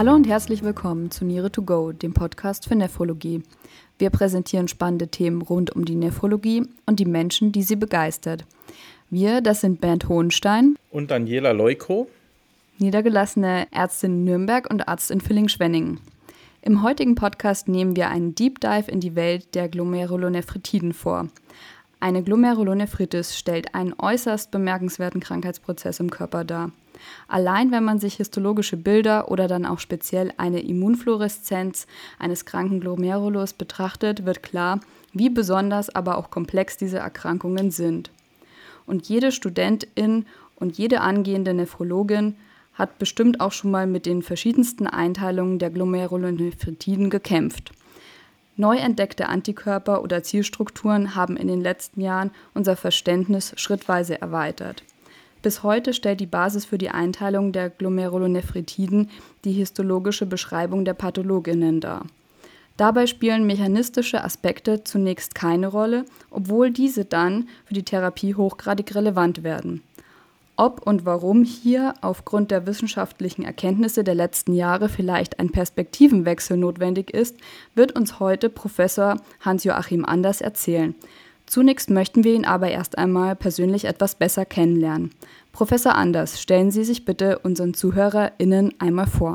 Hallo und herzlich willkommen zu Niere to Go, dem Podcast für Nephrologie. Wir präsentieren spannende Themen rund um die Nephrologie und die Menschen, die sie begeistert. Wir, das sind Bernd Hohenstein und Daniela Leuko, niedergelassene Ärztin in Nürnberg und Arzt in Villingen-Schwenningen. Im heutigen Podcast nehmen wir einen Deep Dive in die Welt der Glomerulonephritiden vor. Eine Glomerulonephritis stellt einen äußerst bemerkenswerten Krankheitsprozess im Körper dar. Allein wenn man sich histologische Bilder oder dann auch speziell eine Immunfluoreszenz eines kranken Glomerulus betrachtet, wird klar, wie besonders, aber auch komplex diese Erkrankungen sind. Und jede Studentin und jede angehende Nephrologin hat bestimmt auch schon mal mit den verschiedensten Einteilungen der Glomerulonephritiden gekämpft. Neu entdeckte Antikörper oder Zielstrukturen haben in den letzten Jahren unser Verständnis schrittweise erweitert. Bis heute stellt die Basis für die Einteilung der Glomerulonephritiden die histologische Beschreibung der Pathologinnen dar. Dabei spielen mechanistische Aspekte zunächst keine Rolle, obwohl diese dann für die Therapie hochgradig relevant werden. Ob und warum hier aufgrund der wissenschaftlichen Erkenntnisse der letzten Jahre vielleicht ein Perspektivenwechsel notwendig ist, wird uns heute Professor Hans-Joachim Anders erzählen. Zunächst möchten wir ihn aber erst einmal persönlich etwas besser kennenlernen. Professor Anders, stellen Sie sich bitte unseren ZuhörerInnen einmal vor.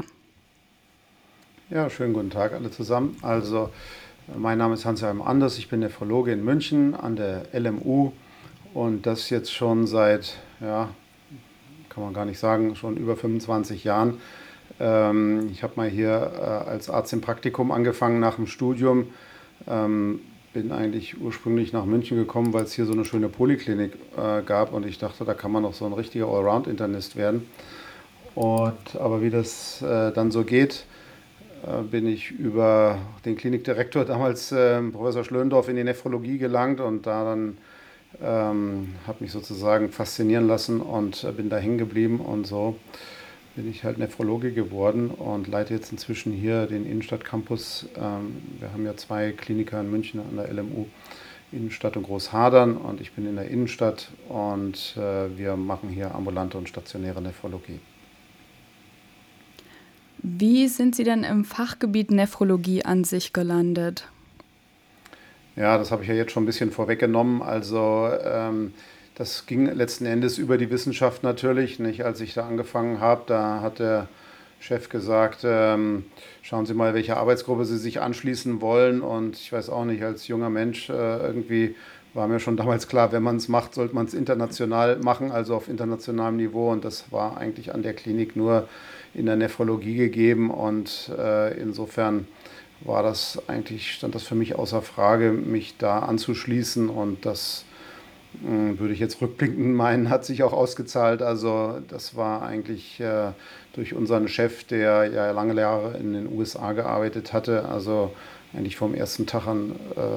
Ja, schönen guten Tag alle zusammen. Also, mein Name ist Hans-Joachim Anders, ich bin Nephrologe in München an der LMU und das jetzt schon seit, kann man gar nicht sagen, schon über 25 Jahren. Ich habe mal hier als Arzt im Praktikum angefangen nach dem Studium. Bin eigentlich ursprünglich nach München gekommen, weil es hier so eine schöne Poliklinik gab und ich dachte, da kann man noch so ein richtiger Allround-Internist werden. Aber wie das dann so geht, bin ich über den Klinikdirektor damals, Professor Schlöndorff, in die Nephrologie gelangt und da dann habe mich sozusagen faszinieren lassen und bin da hängen geblieben und so bin ich halt Nephrologe geworden und leite jetzt inzwischen hier den Innenstadtcampus. Wir haben ja 2 Kliniker in München an der LMU, Innenstadt und Großhadern und ich bin in der Innenstadt und wir machen hier ambulante und stationäre Nephrologie. Wie sind Sie denn im Fachgebiet Nephrologie an sich gelandet? Ja, das habe ich ja jetzt schon ein bisschen vorweggenommen. Also das ging letzten Endes über die Wissenschaft natürlich. Nicht? Als ich da angefangen habe, da hat der Chef gesagt, schauen Sie mal, welche Arbeitsgruppe Sie sich anschließen wollen. Und ich weiß auch nicht, als junger Mensch irgendwie war mir schon damals klar, wenn man es macht, sollte man es international machen, also auf internationalem Niveau. Und das war eigentlich an der Klinik nur in der Nephrologie gegeben. Und insofern stand das für mich außer Frage, mich da anzuschließen und das würde ich jetzt rückblickend meinen, hat sich auch ausgezahlt. Also das war eigentlich durch unseren Chef, der ja lange Jahre in den USA gearbeitet hatte, also eigentlich vom ersten Tag an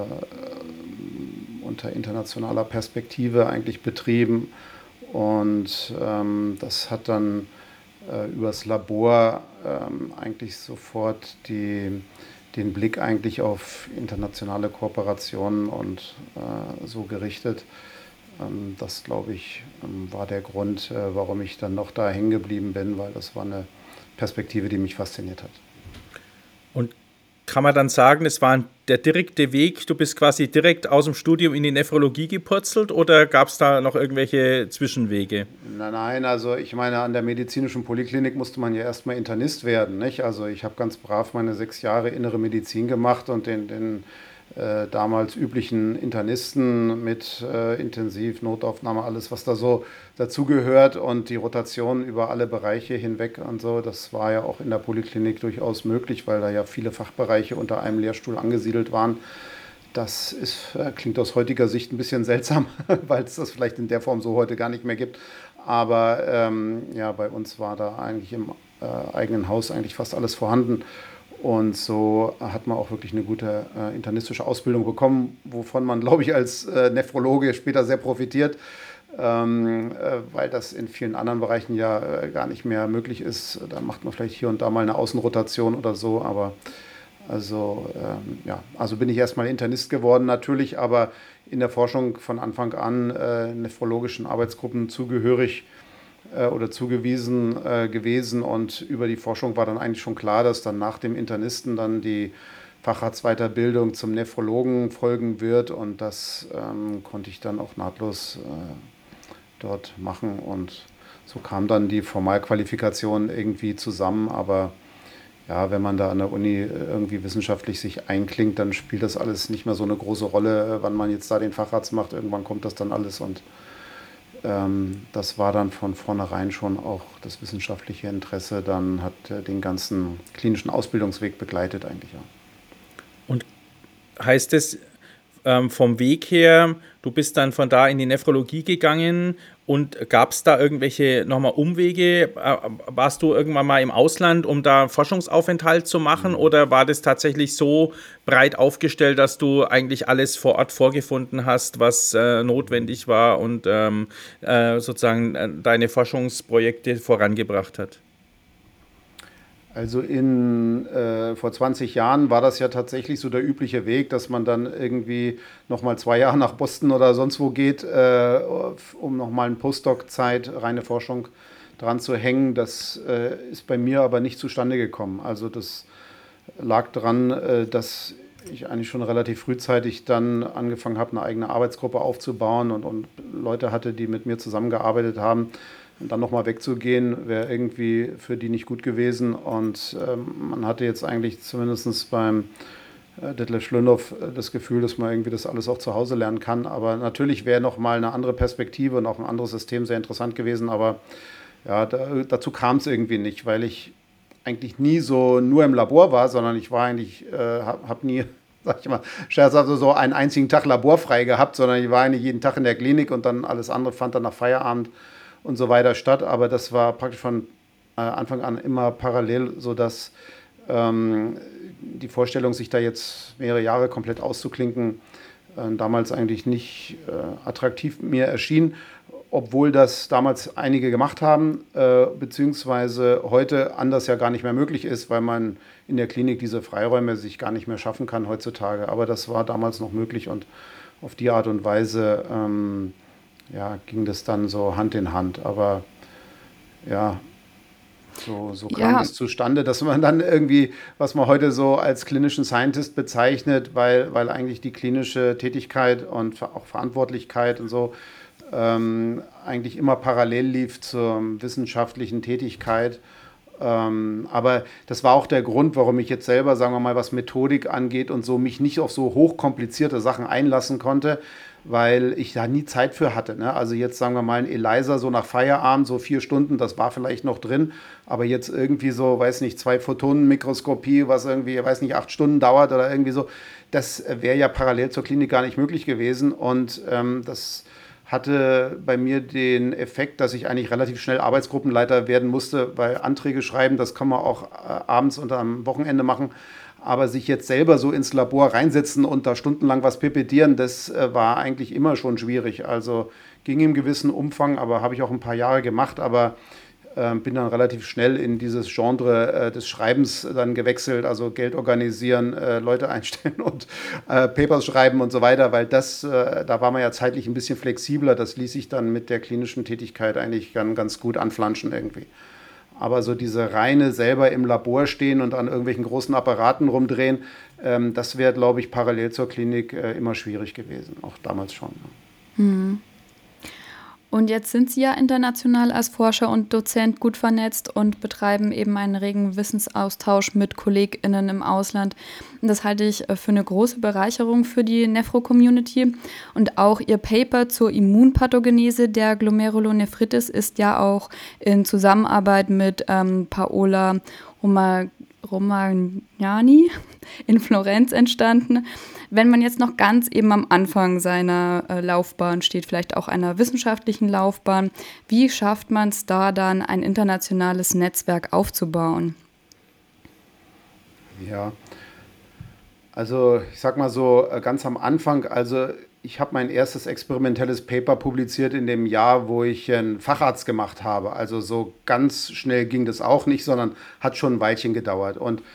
unter internationaler Perspektive eigentlich betrieben und das hat dann übers Labor eigentlich sofort den Blick eigentlich auf internationale Kooperationen und so gerichtet. Das, glaube ich, war der Grund, warum ich dann noch da hängen geblieben bin, weil das war eine Perspektive, die mich fasziniert hat. Und kann man dann sagen, es war der direkte Weg, du bist quasi direkt aus dem Studium in die Nephrologie gepurzelt oder gab es da noch irgendwelche Zwischenwege? Nein, also ich meine, an der medizinischen Poliklinik musste man ja erstmal Internist werden, nicht? Also ich habe ganz brav meine 6 Jahre innere Medizin gemacht und den damals üblichen Internisten mit Intensiv, Notaufnahme, alles, was da so dazugehört und die Rotation über alle Bereiche hinweg und so, das war ja auch in der Poliklinik durchaus möglich, weil da ja viele Fachbereiche unter einem Lehrstuhl angesiedelt waren. Das klingt aus heutiger Sicht ein bisschen seltsam, weil es das vielleicht in der Form so heute gar nicht mehr gibt. Aber bei uns war da eigentlich im eigenen Haus eigentlich fast alles vorhanden. Und so hat man auch wirklich eine gute internistische Ausbildung bekommen, wovon man, glaube ich, als Nephrologe später sehr profitiert, weil das in vielen anderen Bereichen ja gar nicht mehr möglich ist. Da macht man vielleicht hier und da mal eine Außenrotation oder so, aber also bin ich erstmal Internist geworden natürlich, aber in der Forschung von Anfang an nephrologischen Arbeitsgruppen zugehörig oder zugewiesen gewesen. Und über die Forschung war dann eigentlich schon klar, dass dann nach dem Internisten dann die Facharztweiterbildung zum Nephrologen folgen wird. Und das konnte ich dann auch nahtlos dort machen. Und so kam dann die Formalqualifikation irgendwie zusammen. Aber ja, wenn man da an der Uni irgendwie wissenschaftlich sich einklingt, dann spielt das alles nicht mehr so eine große Rolle, wann man jetzt da den Facharzt macht. Irgendwann kommt das dann alles und das war dann von vornherein schon auch das wissenschaftliche Interesse, dann hat den ganzen klinischen Ausbildungsweg begleitet eigentlich, ja. Und heißt es vom Weg her, du bist dann von da in die Nephrologie gegangen und gab es da irgendwelche nochmal Umwege? Warst du irgendwann mal im Ausland, um da Forschungsaufenthalt zu machen, oder war das tatsächlich so breit aufgestellt, dass du eigentlich alles vor Ort vorgefunden hast, was notwendig war und sozusagen deine Forschungsprojekte vorangebracht hat? Also vor 20 Jahren war das ja tatsächlich so der übliche Weg, dass man dann irgendwie nochmal 2 Jahre nach Boston oder sonst wo geht, um nochmal eine Postdoc-Zeit, reine Forschung dran zu hängen. Das ist bei mir aber nicht zustande gekommen. Also das lag daran, dass ich eigentlich schon relativ frühzeitig dann angefangen habe, eine eigene Arbeitsgruppe aufzubauen und Leute hatte, die mit mir zusammengearbeitet haben. Und dann nochmal wegzugehen, wäre irgendwie für die nicht gut gewesen. Und man hatte jetzt eigentlich zumindest beim Detlef Schlöndorff das Gefühl, dass man irgendwie das alles auch zu Hause lernen kann. Aber natürlich wäre nochmal eine andere Perspektive und auch ein anderes System sehr interessant gewesen. Aber ja, dazu kam es irgendwie nicht, weil ich eigentlich nie so nur im Labor war, sondern ich war eigentlich, habe nie, sag ich mal, scherzhaft so einen einzigen Tag laborfrei gehabt, sondern ich war eigentlich jeden Tag in der Klinik und dann alles andere fand dann nach Feierabend und so weiter statt. Aber das war praktisch von Anfang an immer parallel, sodass die Vorstellung, sich da jetzt mehrere Jahre komplett auszuklinken, damals eigentlich nicht attraktiv mir erschien, obwohl das damals einige gemacht haben, beziehungsweise heute anders ja gar nicht mehr möglich ist, weil man in der Klinik diese Freiräume sich gar nicht mehr schaffen kann heutzutage. Aber das war damals noch möglich und auf die Art und Weise ging das dann so Hand in Hand. Aber ja, so kam es zustande, dass man dann irgendwie, was man heute so als klinischen Scientist bezeichnet, weil eigentlich die klinische Tätigkeit und auch Verantwortlichkeit und so eigentlich immer parallel lief zur wissenschaftlichen Tätigkeit. Aber das war auch der Grund, warum ich jetzt selber, sagen wir mal, was Methodik angeht und so, mich nicht auf so hochkomplizierte Sachen einlassen konnte, weil ich da nie Zeit für hatte. Ne? Also jetzt sagen wir mal ein ELISA so nach Feierabend, so 4 Stunden, das war vielleicht noch drin, aber jetzt irgendwie so, weiß nicht, 2-Photonen-Mikroskopie, was irgendwie, weiß nicht, 8 Stunden dauert oder irgendwie so, das wäre ja parallel zur Klinik gar nicht möglich gewesen und das hatte bei mir den Effekt, dass ich eigentlich relativ schnell Arbeitsgruppenleiter werden musste, weil Anträge schreiben, das kann man auch abends und am Wochenende machen. Aber sich jetzt selber so ins Labor reinsetzen und da stundenlang was pipettieren, das war eigentlich immer schon schwierig. Also ging im gewissen Umfang, aber habe ich auch ein paar Jahre gemacht, aber bin dann relativ schnell in dieses Genre des Schreibens dann gewechselt, also Geld organisieren, Leute einstellen und Papers schreiben und so weiter, weil da war man ja zeitlich ein bisschen flexibler, das ließ sich dann mit der klinischen Tätigkeit eigentlich ganz gut anflanschen irgendwie. Aber so diese reine selber im Labor stehen und an irgendwelchen großen Apparaten rumdrehen, das wäre, glaube ich, parallel zur Klinik immer schwierig gewesen, auch damals schon. Ja. Mhm. Und jetzt sind Sie ja international als Forscher und Dozent gut vernetzt und betreiben eben einen regen Wissensaustausch mit KollegInnen im Ausland. Und das halte ich für eine große Bereicherung für die Nephro-Community. Und auch Ihr Paper zur Immunpathogenese der Glomerulonephritis ist ja auch in Zusammenarbeit mit Paola Romagnani in Florenz entstanden. Wenn man jetzt noch ganz eben am Anfang seiner Laufbahn steht, vielleicht auch einer wissenschaftlichen Laufbahn, wie schafft man es da dann, ein internationales Netzwerk aufzubauen? Ja, also ich sag mal so ganz am Anfang, also ich habe mein erstes experimentelles Paper publiziert in dem Jahr, wo ich einen Facharzt gemacht habe. Also so ganz schnell ging das auch nicht, sondern hat schon ein Weilchen gedauert. Und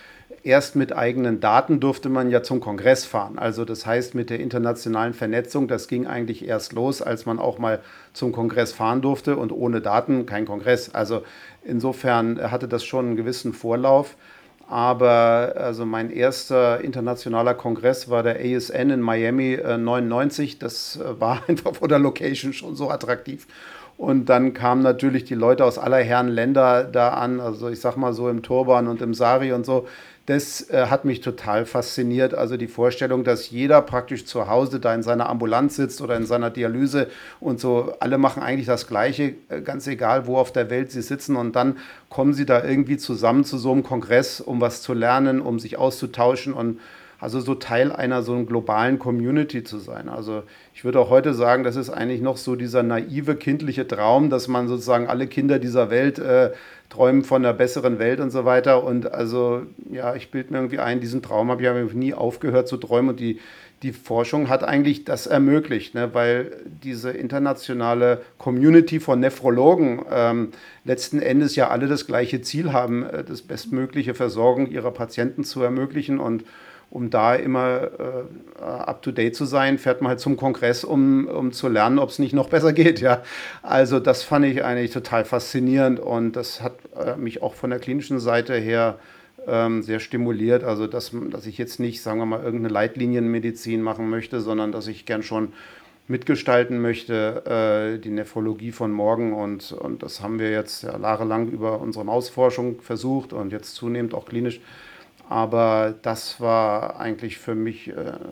erst mit eigenen Daten durfte man ja zum Kongress fahren. Also das heißt, mit der internationalen Vernetzung, das ging eigentlich erst los, als man auch mal zum Kongress fahren durfte und ohne Daten kein Kongress. Also insofern hatte das schon einen gewissen Vorlauf. Aber also mein erster internationaler Kongress war der ASN in Miami 99. Das war einfach von der Location schon so attraktiv. Und dann kamen natürlich die Leute aus aller Herren Länder da an, also ich sag mal so im Turban und im Sari und so. Das hat mich total fasziniert. Also die Vorstellung, dass jeder praktisch zu Hause da in seiner Ambulanz sitzt oder in seiner Dialyse und so, alle machen eigentlich das Gleiche, ganz egal, wo auf der Welt sie sitzen. Und dann kommen sie da irgendwie zusammen zu so einem Kongress, um was zu lernen, um sich auszutauschen und also so Teil einer so einer globalen Community zu sein. Also ich würde auch heute sagen, das ist eigentlich noch so dieser naive kindliche Traum, dass man sozusagen alle Kinder dieser Welt träumen von einer besseren Welt und so weiter. Und also ja, ich bilde mir irgendwie ein, diesen Traum habe ich aber nie aufgehört zu träumen. Und die Forschung hat eigentlich das ermöglicht, ne? Weil diese internationale Community von Nephrologen letzten Endes ja alle das gleiche Ziel haben, das bestmögliche Versorgung ihrer Patienten zu ermöglichen. Und um da immer up-to-date zu sein, fährt man halt zum Kongress, um zu lernen, ob es nicht noch besser geht. Ja. Also das fand ich eigentlich total faszinierend und das hat mich auch von der klinischen Seite her sehr stimuliert. Also dass ich jetzt nicht, sagen wir mal, irgendeine Leitlinienmedizin machen möchte, sondern dass ich gern schon mitgestalten möchte, die Nephrologie von morgen. Und das haben wir jetzt ja jahrelang über unsere Mausforschung versucht und jetzt zunehmend auch klinisch. Aber das war eigentlich für mich,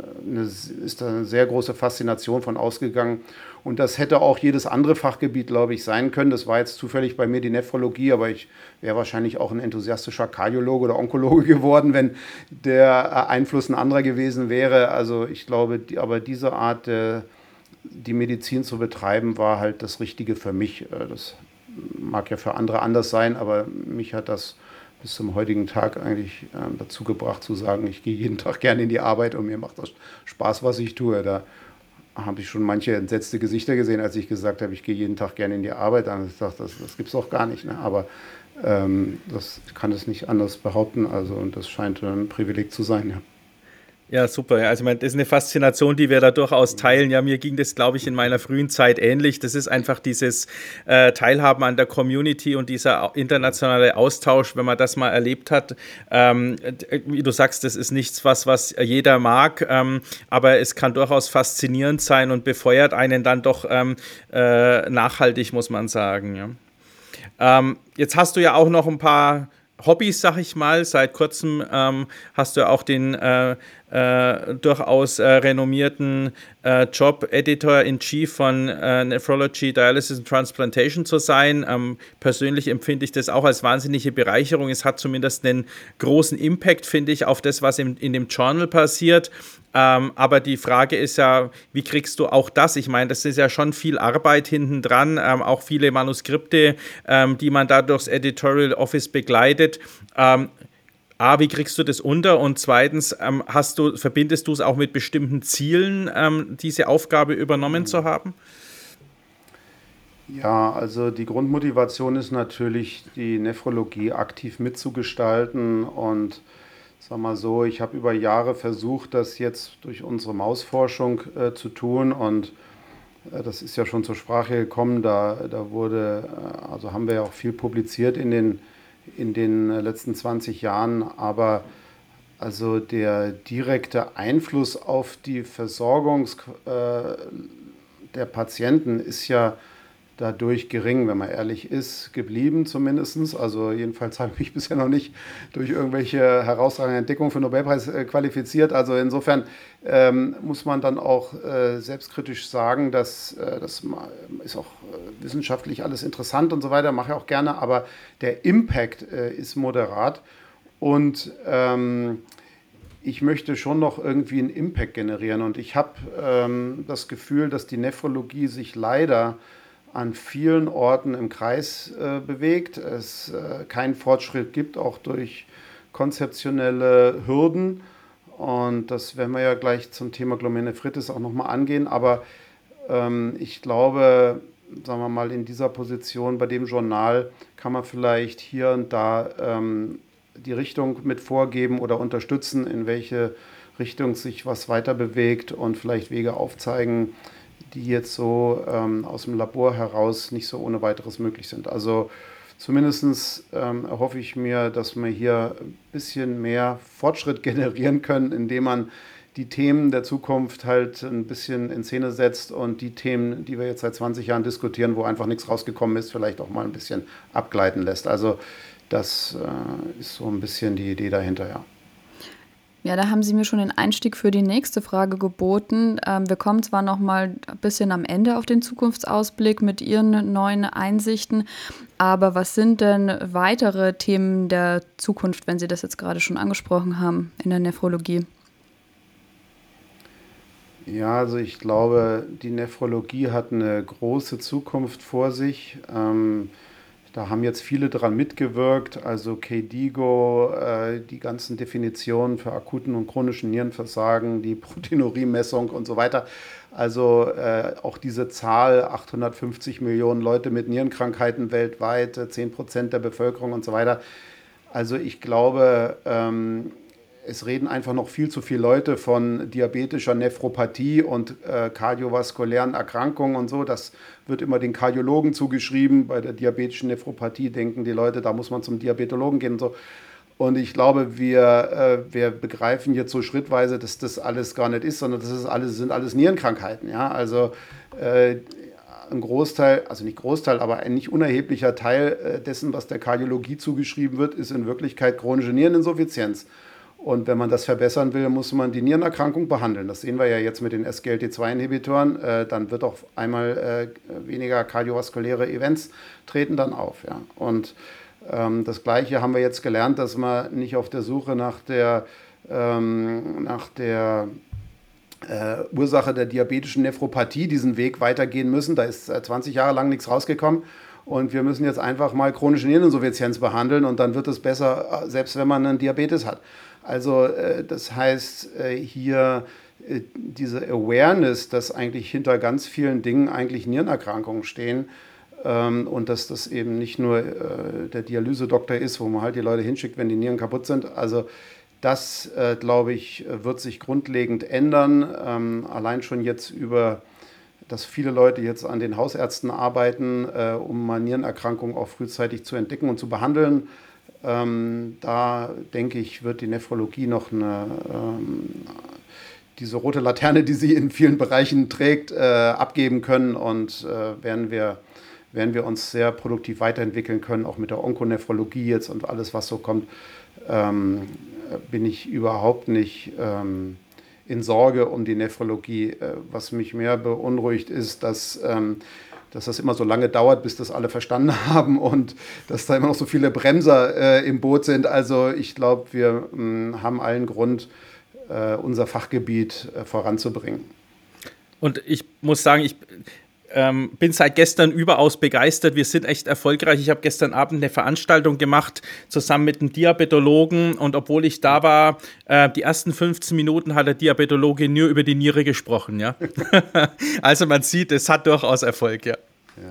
ist da eine sehr große Faszination von ausgegangen. Und das hätte auch jedes andere Fachgebiet, glaube ich, sein können. Das war jetzt zufällig bei mir die Nephrologie, aber ich wäre wahrscheinlich auch ein enthusiastischer Kardiologe oder Onkologe geworden, wenn der Einfluss ein anderer gewesen wäre. Also ich glaube, aber diese Art, die Medizin zu betreiben, war halt das Richtige für mich. Das mag ja für andere anders sein, aber mich hat das bis zum heutigen Tag eigentlich dazu gebracht zu sagen, ich gehe jeden Tag gerne in die Arbeit und mir macht das Spaß, was ich tue. Da habe ich schon manche entsetzte Gesichter gesehen, als ich gesagt habe, ich gehe jeden Tag gerne in die Arbeit. Dann habe ich gesagt, das gibt es doch gar nicht. Ne? Aber ich kann es nicht anders behaupten. Also, und das scheint ein Privileg zu sein. Ja. Ja, super. Also, ich meine, das ist eine Faszination, die wir da durchaus teilen. Ja, mir ging das, glaube ich, in meiner frühen Zeit ähnlich. Das ist einfach dieses Teilhaben an der Community und dieser internationale Austausch, wenn man das mal erlebt hat. Wie du sagst, das ist nichts, was jeder mag, aber es kann durchaus faszinierend sein und befeuert einen dann doch nachhaltig, muss man sagen. Ja. Jetzt hast du ja auch noch ein paar Hobbys, sag ich mal. Seit kurzem hast du ja auch den durchaus renommierten Job, Editor-in-Chief von Nephrology, Dialysis and Transplantation zu sein. Persönlich empfinde ich das auch als wahnsinnige Bereicherung. Es hat zumindest einen großen Impact, finde ich, auf das, was in dem Journal passiert. Aber die Frage ist ja, wie kriegst du auch das? Ich meine, das ist ja schon viel Arbeit hinten dran, auch viele Manuskripte, die man da durchs Editorial Office begleitet. Wie kriegst du das unter? Und zweitens, verbindest du es auch mit bestimmten Zielen, diese Aufgabe übernommen zu haben? Ja, also die Grundmotivation ist natürlich, die Nephrologie aktiv mitzugestalten und sag mal so, ich habe über Jahre versucht, das jetzt durch unsere Mausforschung zu tun und das ist ja schon zur Sprache gekommen, da wurde, also haben wir ja auch viel publiziert in den letzten 20 Jahren, aber also der direkte Einfluss auf die Versorgung der Patienten ist ja dadurch gering, wenn man ehrlich ist, geblieben zumindest. Also jedenfalls habe ich mich bisher noch nicht durch irgendwelche herausragenden Entdeckungen für den Nobelpreis qualifiziert. Also insofern muss man dann auch selbstkritisch sagen, dass das ist auch wissenschaftlich alles interessant und so weiter, mache ich auch gerne, aber der Impact ist moderat und ich möchte schon noch irgendwie einen Impact generieren und ich habe das Gefühl, dass die Nephrologie sich leider an vielen Orten im Kreis bewegt, es keinen Fortschritt gibt, auch durch konzeptionelle Hürden. Und das werden wir ja gleich zum Thema Glomerulonephritis auch nochmal angehen. Aber ich glaube, sagen wir mal, in dieser Position bei dem Journal kann man vielleicht hier und da die Richtung mit vorgeben oder unterstützen, in welche Richtung sich was weiter bewegt und vielleicht Wege aufzeigen, die jetzt so aus dem Labor heraus nicht so ohne weiteres möglich sind. Also zumindest erhoffe ich mir, dass wir hier ein bisschen mehr Fortschritt generieren können, indem man die Themen der Zukunft halt ein bisschen in Szene setzt und die Themen, die wir jetzt seit 20 Jahren diskutieren, wo einfach nichts rausgekommen ist, vielleicht auch mal ein bisschen abgleiten lässt. Also das ist so ein bisschen die Idee dahinter, ja. Ja, da haben Sie mir schon den Einstieg für die nächste Frage geboten. Wir kommen zwar noch mal ein bisschen am Ende auf den Zukunftsausblick mit Ihren neuen Einsichten, aber was sind denn weitere Themen der Zukunft, wenn Sie das jetzt gerade schon angesprochen haben, in der Nephrologie? Ja, also ich glaube, die Nephrologie hat eine große Zukunft vor sich. Da haben jetzt viele dran mitgewirkt, also KDIGO, die ganzen Definitionen für akuten und chronischen Nierenversagen, die Proteinuriemessung und so weiter. Also auch diese Zahl, 850 Millionen Leute mit Nierenkrankheiten weltweit, 10% der Bevölkerung und so weiter. Also ich glaube, es reden einfach noch viel zu viele Leute von diabetischer Nephropathie und kardiovaskulären Erkrankungen und so. Das wird immer den Kardiologen zugeschrieben. Bei der diabetischen Nephropathie denken die Leute, da muss man zum Diabetologen gehen und so. Und ich glaube, wir begreifen jetzt so schrittweise, dass das alles gar nicht ist, sondern sind alles Nierenkrankheiten. Ja? Also ein Großteil, also nicht Großteil, aber ein nicht unerheblicher Teil dessen, was der Kardiologie zugeschrieben wird, ist in Wirklichkeit chronische Niereninsuffizienz. Und wenn man das verbessern will, muss man die Nierenerkrankung behandeln. Das sehen wir ja jetzt mit den SGLT2-Inhibitoren. Dann wird auch einmal weniger kardiovaskuläre Events treten dann auf. Ja. Und das Gleiche haben wir jetzt gelernt, dass wir nicht auf der Suche nach der Ursache der diabetischen Nephropathie diesen Weg weitergehen müssen. Da ist 20 Jahre lang nichts rausgekommen. Und wir müssen jetzt einfach mal chronische Niereninsuffizienz behandeln und dann wird es besser, selbst wenn man einen Diabetes hat. Also das heißt, hier diese Awareness, dass eigentlich hinter ganz vielen Dingen eigentlich Nierenerkrankungen stehen und dass das eben nicht nur der Dialysedoktor ist, wo man halt die Leute hinschickt, wenn die Nieren kaputt sind. Also das, glaube ich, wird sich grundlegend ändern. Allein schon jetzt dass viele Leute jetzt an den Hausärzten arbeiten, um mal Nierenerkrankungen auch frühzeitig zu entdecken und zu behandeln. Da denke ich, wird die Nephrologie noch diese rote Laterne, die sie in vielen Bereichen trägt, abgeben können und werden wir uns sehr produktiv weiterentwickeln können, auch mit der Onkonephrologie jetzt und alles, was so kommt, bin ich überhaupt nicht in Sorge um die Nephrologie. Was mich mehr beunruhigt, ist, dass das immer so lange dauert, bis das alle verstanden haben und dass da immer noch so viele Bremser im Boot sind. Also ich glaube, wir haben allen Grund, unser Fachgebiet voranzubringen. Und ich muss sagen, ich bin seit gestern überaus begeistert. Wir sind echt erfolgreich. Ich habe gestern Abend eine Veranstaltung gemacht, zusammen mit einem Diabetologen. Und obwohl ich da war, die ersten 15 Minuten hat der Diabetologe nur über die Niere gesprochen. Ja? Also man sieht, es hat durchaus Erfolg. Ja.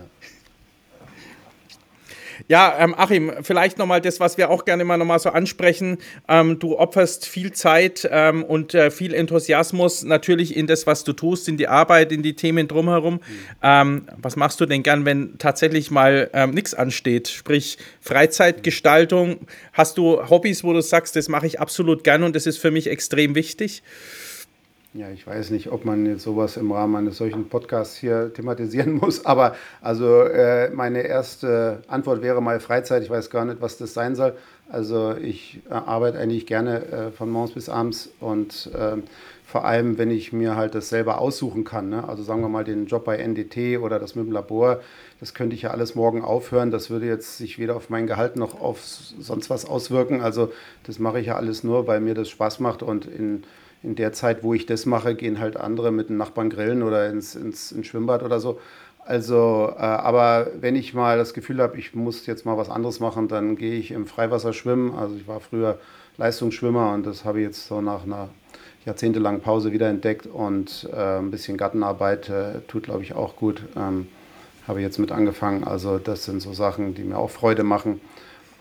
Ja, Achim, vielleicht nochmal das, was wir auch gerne mal nochmal so ansprechen. Du opferst viel Zeit und viel Enthusiasmus natürlich in das, was du tust, in die Arbeit, in die Themen drumherum. Was machst du denn gern, wenn tatsächlich mal nichts ansteht? Sprich Freizeitgestaltung. Hast du Hobbys, wo du sagst, das mache ich absolut gern und das ist für mich extrem wichtig? Ja, ich weiß nicht, ob man jetzt sowas im Rahmen eines solchen Podcasts hier thematisieren muss, aber also meine erste Antwort wäre mal Freizeit. Ich weiß gar nicht, was das sein soll. Also ich arbeite eigentlich gerne von morgens bis abends und vor allem, wenn ich mir halt das selber aussuchen kann. Ne? Also sagen wir mal den Job bei NDT oder das mit dem Labor, das könnte ich ja alles morgen aufhören. Das würde jetzt sich weder auf mein Gehalt noch auf sonst was auswirken. Also das mache ich ja alles nur, weil mir das Spaß macht und in der Zeit, wo ich das mache, gehen halt andere mit den Nachbarn grillen oder ins Schwimmbad oder so. Also, aber wenn ich mal das Gefühl habe, ich muss jetzt mal was anderes machen, dann gehe ich im Freiwasser schwimmen. Also ich war früher Leistungsschwimmer und das habe ich jetzt so nach einer jahrzehntelangen Pause wiederentdeckt und ein bisschen Gartenarbeit tut, glaube ich, auch gut. Habe jetzt mit angefangen. Also das sind so Sachen, die mir auch Freude machen.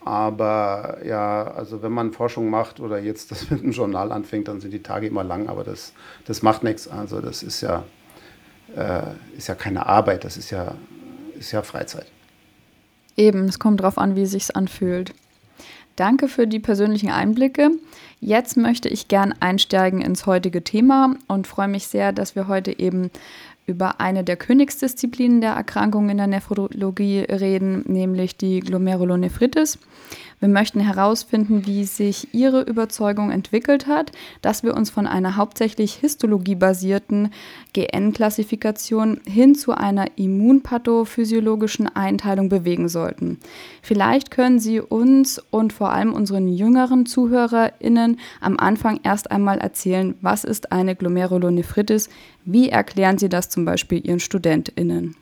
Aber ja, also wenn man Forschung macht oder jetzt das mit einem Journal anfängt, dann sind die Tage immer lang, aber das macht nichts. Also das ist ja keine Arbeit, das ist ja Freizeit. Eben, es kommt drauf an, wie es sich anfühlt. Danke für die persönlichen Einblicke. Jetzt möchte ich gern einsteigen ins heutige Thema und freue mich sehr, dass wir heute eben über eine der Königsdisziplinen der Erkrankungen in der Nephrologie reden, nämlich die Glomerulonephritis. Wir möchten herausfinden, wie sich Ihre Überzeugung entwickelt hat, dass wir uns von einer hauptsächlich histologiebasierten GN-Klassifikation hin zu einer immunpathophysiologischen Einteilung bewegen sollten. Vielleicht können Sie uns und vor allem unseren jüngeren ZuhörerInnen am Anfang erst einmal erzählen, was ist eine Glomerulonephritis? Wie erklären Sie das zum Beispiel Ihren StudentInnen?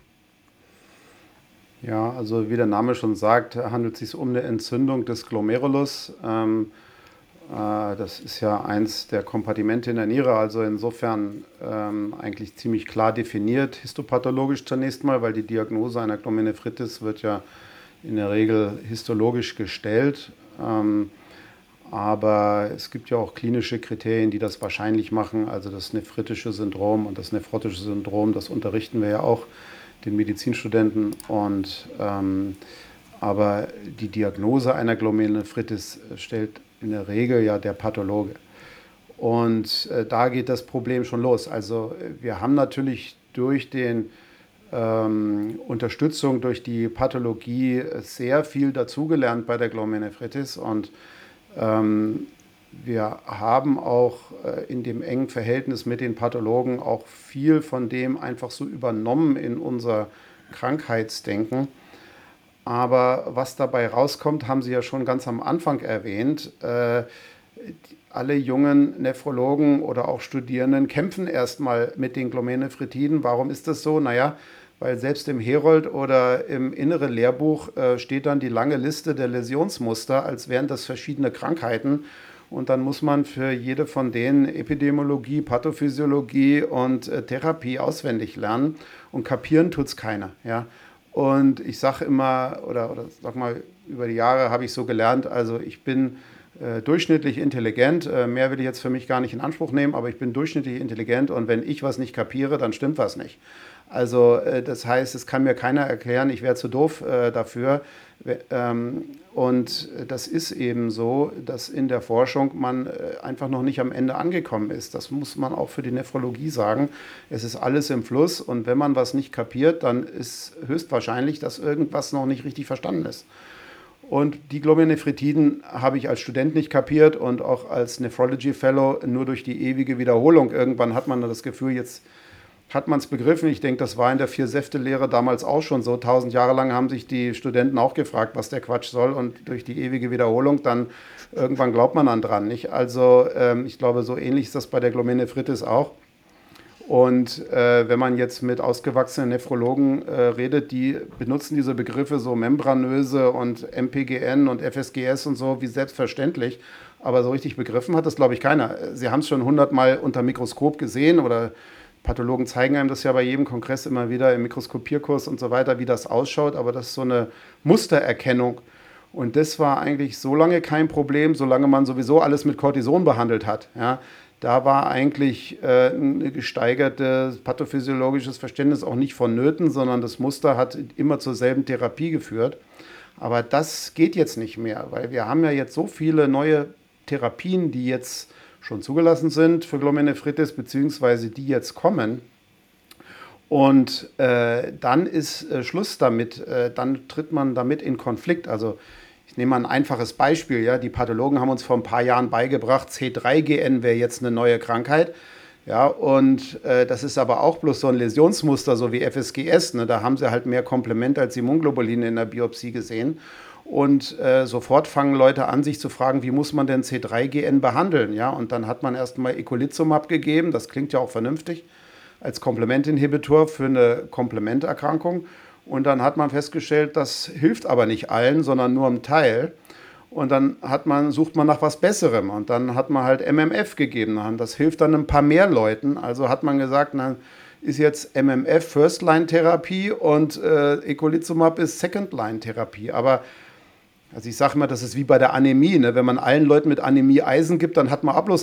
Ja, also wie der Name schon sagt, handelt es sich um eine Entzündung des Glomerulus. Das ist ja eins der Kompartimente in der Niere, also insofern eigentlich ziemlich klar definiert, histopathologisch zunächst mal, weil die Diagnose einer Glomerulonephritis wird ja in der Regel histologisch gestellt. Aber es gibt ja auch klinische Kriterien, die das wahrscheinlich machen, also das nephritische Syndrom und das nephrotische Syndrom, das unterrichten wir ja auch den Medizinstudenten. Aber die Diagnose einer Glomerulonephritis stellt in der Regel ja der Pathologe. Und da geht das Problem schon los. Also wir haben natürlich durch die Unterstützung durch die Pathologie sehr viel dazugelernt bei der Glomerulonephritis und wir haben auch in dem engen Verhältnis mit den Pathologen auch viel von dem einfach so übernommen in unser Krankheitsdenken. Aber was dabei rauskommt, haben Sie ja schon ganz am Anfang erwähnt. Alle jungen Nephrologen oder auch Studierenden kämpfen erstmal mit den Glomerulonephriten. Warum ist das so? Naja, weil selbst im Herold oder im inneren Lehrbuch steht dann die lange Liste der Läsionsmuster, als wären das verschiedene Krankheiten. Und dann muss man für jede von denen Epidemiologie, Pathophysiologie und Therapie auswendig lernen. Und kapieren tut es keiner. Ja? Und ich sage immer, oder sag mal, über die Jahre habe ich so gelernt, also ich bin durchschnittlich intelligent. Mehr will ich jetzt für mich gar nicht in Anspruch nehmen, aber ich bin durchschnittlich intelligent und wenn ich was nicht kapiere, dann stimmt was nicht. Also das heißt, es kann mir keiner erklären, ich wäre zu doof dafür. Und das ist eben so, dass in der Forschung man einfach noch nicht am Ende angekommen ist. Das muss man auch für die Nephrologie sagen. Es ist alles im Fluss und wenn man was nicht kapiert, dann ist höchstwahrscheinlich, dass irgendwas noch nicht richtig verstanden ist. Und die Glomerulonephritiden habe ich als Student nicht kapiert und auch als Nephrology Fellow nur durch die ewige Wiederholung. Irgendwann hat man das Gefühl, jetzt hat man es begriffen. Ich denke, das war in der Vier-Säfte-Lehre damals auch schon so. 1000 Jahre lang haben sich die Studenten auch gefragt, was der Quatsch soll. Und durch die ewige Wiederholung dann irgendwann glaubt man dann dran. Nicht? Also ich glaube, so ähnlich ist das bei der Glomerulonephritis auch. Und wenn man jetzt mit ausgewachsenen Nephrologen redet, die benutzen diese Begriffe so membranöse und MPGN und FSGS und so wie selbstverständlich. Aber so richtig begriffen hat das, glaube ich, keiner. Sie haben es schon 100-mal unter Mikroskop gesehen oder Pathologen zeigen einem das ja bei jedem Kongress immer wieder im Mikroskopierkurs und so weiter, wie das ausschaut. Aber das ist so eine Mustererkennung. Und das war eigentlich so lange kein Problem, solange man sowieso alles mit Cortison behandelt hat. Ja. Da war eigentlich ein gesteigertes pathophysiologisches Verständnis auch nicht vonnöten, sondern das Muster hat immer zur selben Therapie geführt. Aber das geht jetzt nicht mehr, weil wir haben ja jetzt so viele neue Therapien, die jetzt schon zugelassen sind für Glomerulonephritis, beziehungsweise die jetzt kommen. Und dann ist Schluss damit, dann tritt man damit in Konflikt. Also ich nehme mal ein einfaches Beispiel. Ja? Die Pathologen haben uns vor ein paar Jahren beigebracht, C3GN wäre jetzt eine neue Krankheit. Ja, und das ist aber auch bloß so ein Läsionsmuster, so wie FSGS. Ne? Da haben sie halt mehr Komplement als Immunglobuline in der Biopsie gesehen. Und sofort fangen Leute an, sich zu fragen, wie muss man denn C3GN behandeln? Ja? Und dann hat man erstmal Eculizumab gegeben, das klingt ja auch vernünftig, als Komplementinhibitor für eine Komplementerkrankung. Und dann hat man festgestellt, das hilft aber nicht allen, sondern nur einem Teil. Und dann sucht man nach was Besserem. Und dann hat man halt MMF gegeben. Das hilft dann ein paar mehr Leuten. Also hat man gesagt, na, ist jetzt MMF First-Line-Therapie und Eculizumab ist Second-Line-Therapie. Aber Also ich sage immer, das ist wie bei der Anämie. Ne? Wenn man allen Leuten mit Anämie Eisen gibt, dann hat man auch bloß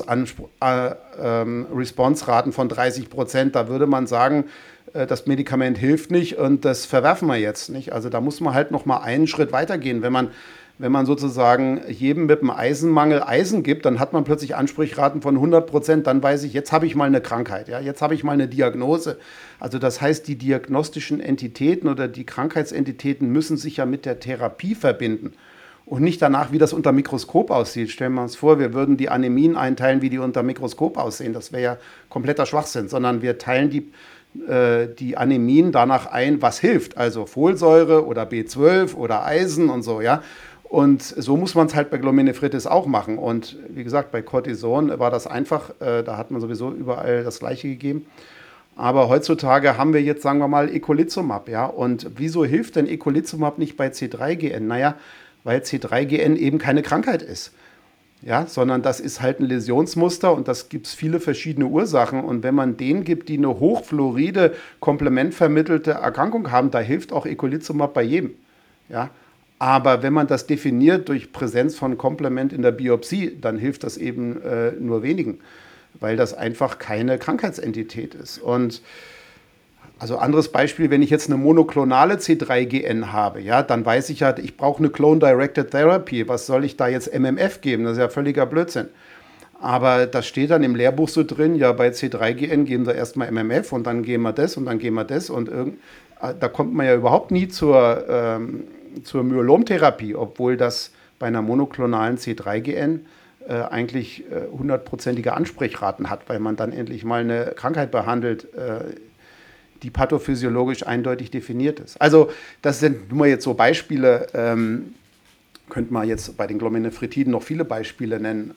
Response-Raten von 30%. Da würde man sagen, das Medikament hilft nicht und das verwerfen wir jetzt nicht. Also da muss man halt noch mal einen Schritt weitergehen. Wenn man sozusagen jedem mit einem Eisenmangel Eisen gibt, dann hat man plötzlich Ansprechraten von 100%. Dann weiß ich, jetzt habe ich mal eine Krankheit, ja? Jetzt habe ich mal eine Diagnose. Also das heißt, die diagnostischen Entitäten oder die Krankheitsentitäten müssen sich ja mit der Therapie verbinden. Und nicht danach, wie das unter Mikroskop aussieht. Stellen wir uns vor, wir würden die Anämien einteilen, wie die unter Mikroskop aussehen. Das wäre ja kompletter Schwachsinn. Sondern wir teilen die Anämien danach ein, was hilft. Also Folsäure oder B12 oder Eisen und so, ja. Und so muss man es halt bei Glomerulonephritis auch machen. Und wie gesagt, bei Cortison war das einfach. Da hat man sowieso überall das Gleiche gegeben. Aber heutzutage haben wir jetzt, sagen wir mal, Eculizumab, ja. Und wieso hilft denn Eculizumab nicht bei C3GN? Naja, weil C3GN eben keine Krankheit ist, ja, sondern das ist halt ein Läsionsmuster und das gibt es viele verschiedene Ursachen. Und wenn man denen gibt, die eine hochfluoride, komplementvermittelte Erkrankung haben, da hilft auch Eculizumab bei jedem, ja. Aber wenn man das definiert durch Präsenz von Komplement in der Biopsie, dann hilft das eben nur wenigen, weil das einfach keine Krankheitsentität ist. Und also anderes Beispiel, wenn ich jetzt eine monoklonale C3GN habe, ja, dann weiß ich ja, ich brauche eine Clone-Directed Therapy. Was soll ich da jetzt MMF geben? Das ist ja völliger Blödsinn. Aber das steht dann im Lehrbuch so drin, ja, bei C3GN geben wir erstmal MMF und dann geben wir das und dann geben wir das. Und da kommt man ja überhaupt nie zur Myelomtherapie, obwohl das bei einer monoklonalen C3GN eigentlich 100%ige Ansprechraten hat, weil man dann endlich mal eine Krankheit behandelt, die pathophysiologisch eindeutig definiert ist. Also das sind nur jetzt so Beispiele, könnte man jetzt bei den Glomerulonephritiden noch viele Beispiele nennen,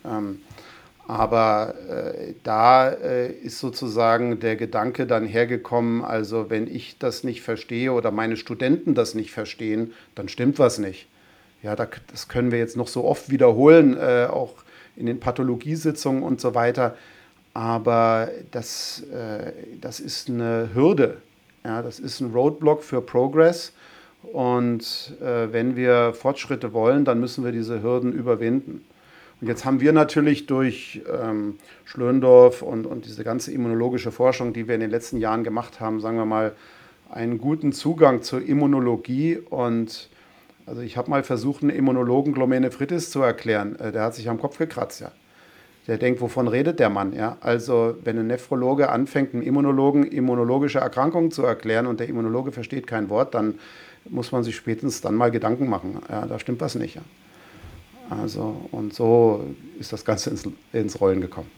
aber da ist sozusagen der Gedanke dann hergekommen, also wenn ich das nicht verstehe oder meine Studenten das nicht verstehen, dann stimmt was nicht. Ja, das können wir jetzt noch so oft wiederholen, auch in den Pathologiesitzungen und so weiter. Aber das ist eine Hürde, ja, das ist ein Roadblock für Progress. Und wenn wir Fortschritte wollen, dann müssen wir diese Hürden überwinden. Und jetzt haben wir natürlich durch Schlöndorff und diese ganze immunologische Forschung, die wir in den letzten Jahren gemacht haben, sagen wir mal, einen guten Zugang zur Immunologie. Und also ich habe mal versucht, einen Immunologen Glomerulonephritis zu erklären. Der hat sich am Kopf gekratzt, ja. Der denkt, wovon redet der Mann? Ja? Also wenn ein Nephrologe anfängt, einem Immunologen immunologische Erkrankungen zu erklären und der Immunologe versteht kein Wort, dann muss man sich spätestens dann mal Gedanken machen. Ja, da stimmt was nicht. Ja? Also, und so ist das Ganze ins Rollen gekommen.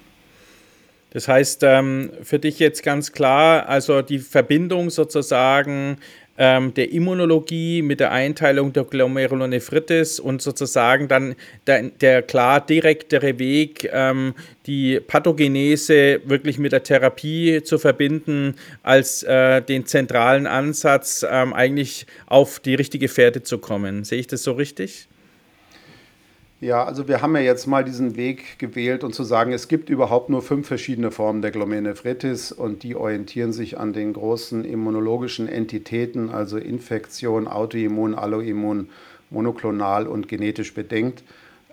Das heißt, für dich jetzt ganz klar, also die Verbindung sozusagen der Immunologie mit der Einteilung der Glomerulonephritis und sozusagen dann der klar direktere Weg, die Pathogenese wirklich mit der Therapie zu verbinden, als den zentralen Ansatz, eigentlich auf die richtige Fährte zu kommen. Sehe ich das so richtig? Ja, also wir haben ja jetzt mal diesen Weg gewählt und zu sagen, es gibt überhaupt nur 5 verschiedene Formen der Glomerulonephritis und die orientieren sich an den großen immunologischen Entitäten, also Infektion, Autoimmun, Alloimmun, monoklonal und genetisch bedingt.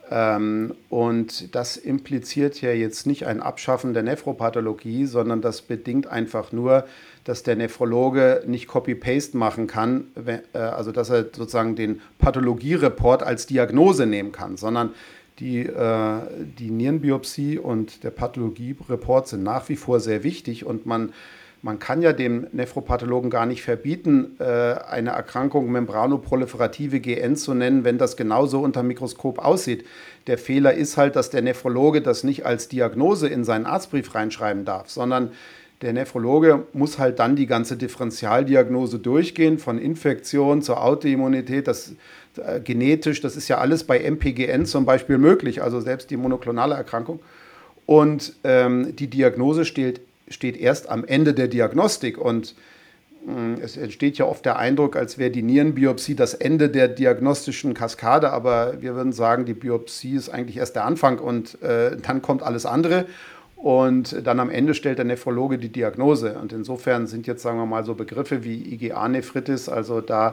Und das impliziert ja jetzt nicht ein Abschaffen der Nephropathologie, sondern das bedingt einfach nur, dass der Nephrologe nicht Copy-Paste machen kann, also dass er sozusagen den Pathologiereport als Diagnose nehmen kann, sondern die Nierenbiopsie und der Pathologiereport sind nach wie vor sehr wichtig und man kann ja dem Nephropathologen gar nicht verbieten, eine Erkrankung membranoproliferative GN zu nennen, wenn das genauso unter dem Mikroskop aussieht. Der Fehler ist halt, dass der Nephrologe das nicht als Diagnose in seinen Arztbrief reinschreiben darf, sondern der Nephrologe muss halt dann die ganze Differentialdiagnose durchgehen, von Infektion zur Autoimmunität, genetisch, das ist ja alles bei MPGN zum Beispiel möglich, also selbst die monoklonale Erkrankung. Und die Diagnose steht erst am Ende der Diagnostik und es entsteht ja oft der Eindruck, als wäre die Nierenbiopsie das Ende der diagnostischen Kaskade, aber wir würden sagen, die Biopsie ist eigentlich erst der Anfang und dann kommt alles andere und dann am Ende stellt der Nephrologe die Diagnose und insofern sind jetzt, sagen wir mal, so Begriffe wie IgA-Nephritis, also da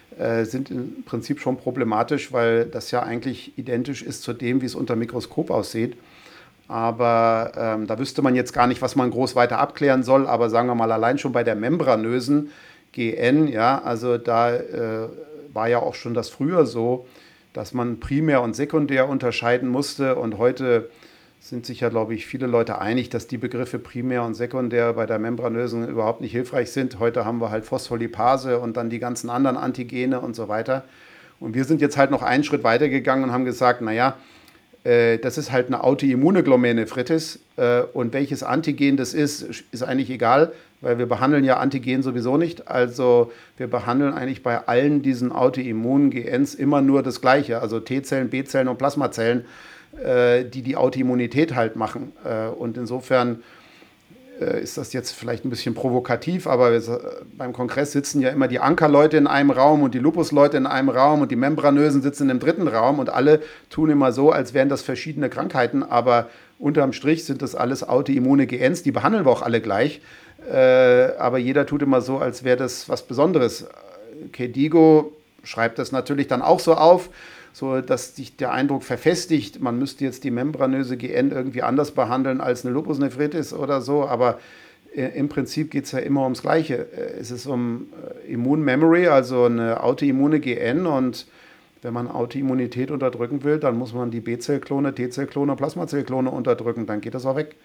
sind im Prinzip schon problematisch, weil das ja eigentlich identisch ist zu dem, wie es unter dem Mikroskop aussieht. Aber da wüsste man jetzt gar nicht, was man groß weiter abklären soll. Aber sagen wir mal, allein schon bei der membranösen GN, ja, also da war ja auch schon das früher so, dass man primär und sekundär unterscheiden musste. Und heute sind sich ja, glaube ich, viele Leute einig, dass die Begriffe primär und sekundär bei der membranösen überhaupt nicht hilfreich sind. Heute haben wir halt Phospholipase und dann die ganzen anderen Antigene und so weiter. Und wir sind jetzt halt noch einen Schritt weiter gegangen und haben gesagt, naja, das ist halt eine autoimmune Glomerulonephritis und welches Antigen das ist eigentlich egal, weil wir behandeln ja Antigen sowieso nicht. Also wir behandeln eigentlich bei allen diesen autoimmunen GNs immer nur das Gleiche, also T-Zellen, B-Zellen und Plasmazellen, die Autoimmunität halt machen. Und insofern ist das jetzt vielleicht ein bisschen provokativ, aber beim Kongress sitzen ja immer die Ankerleute in einem Raum und die Lupusleute in einem Raum und die Membranösen sitzen im dritten Raum und alle tun immer so, als wären das verschiedene Krankheiten, aber unterm Strich sind das alles autoimmune GNs, die behandeln wir auch alle gleich, aber jeder tut immer so, als wäre das was Besonderes. KDIGO schreibt das natürlich dann auch so auf, so dass sich der Eindruck verfestigt, man müsste jetzt die membranöse GN irgendwie anders behandeln als eine Lupusnephritis oder so, aber im Prinzip geht es ja immer ums Gleiche. Es ist um Immune Memory, also eine autoimmune GN, und wenn man Autoimmunität unterdrücken will, dann muss man die B-Zellklone, T-Zellklone, Plasmazellklone unterdrücken, dann geht das auch weg.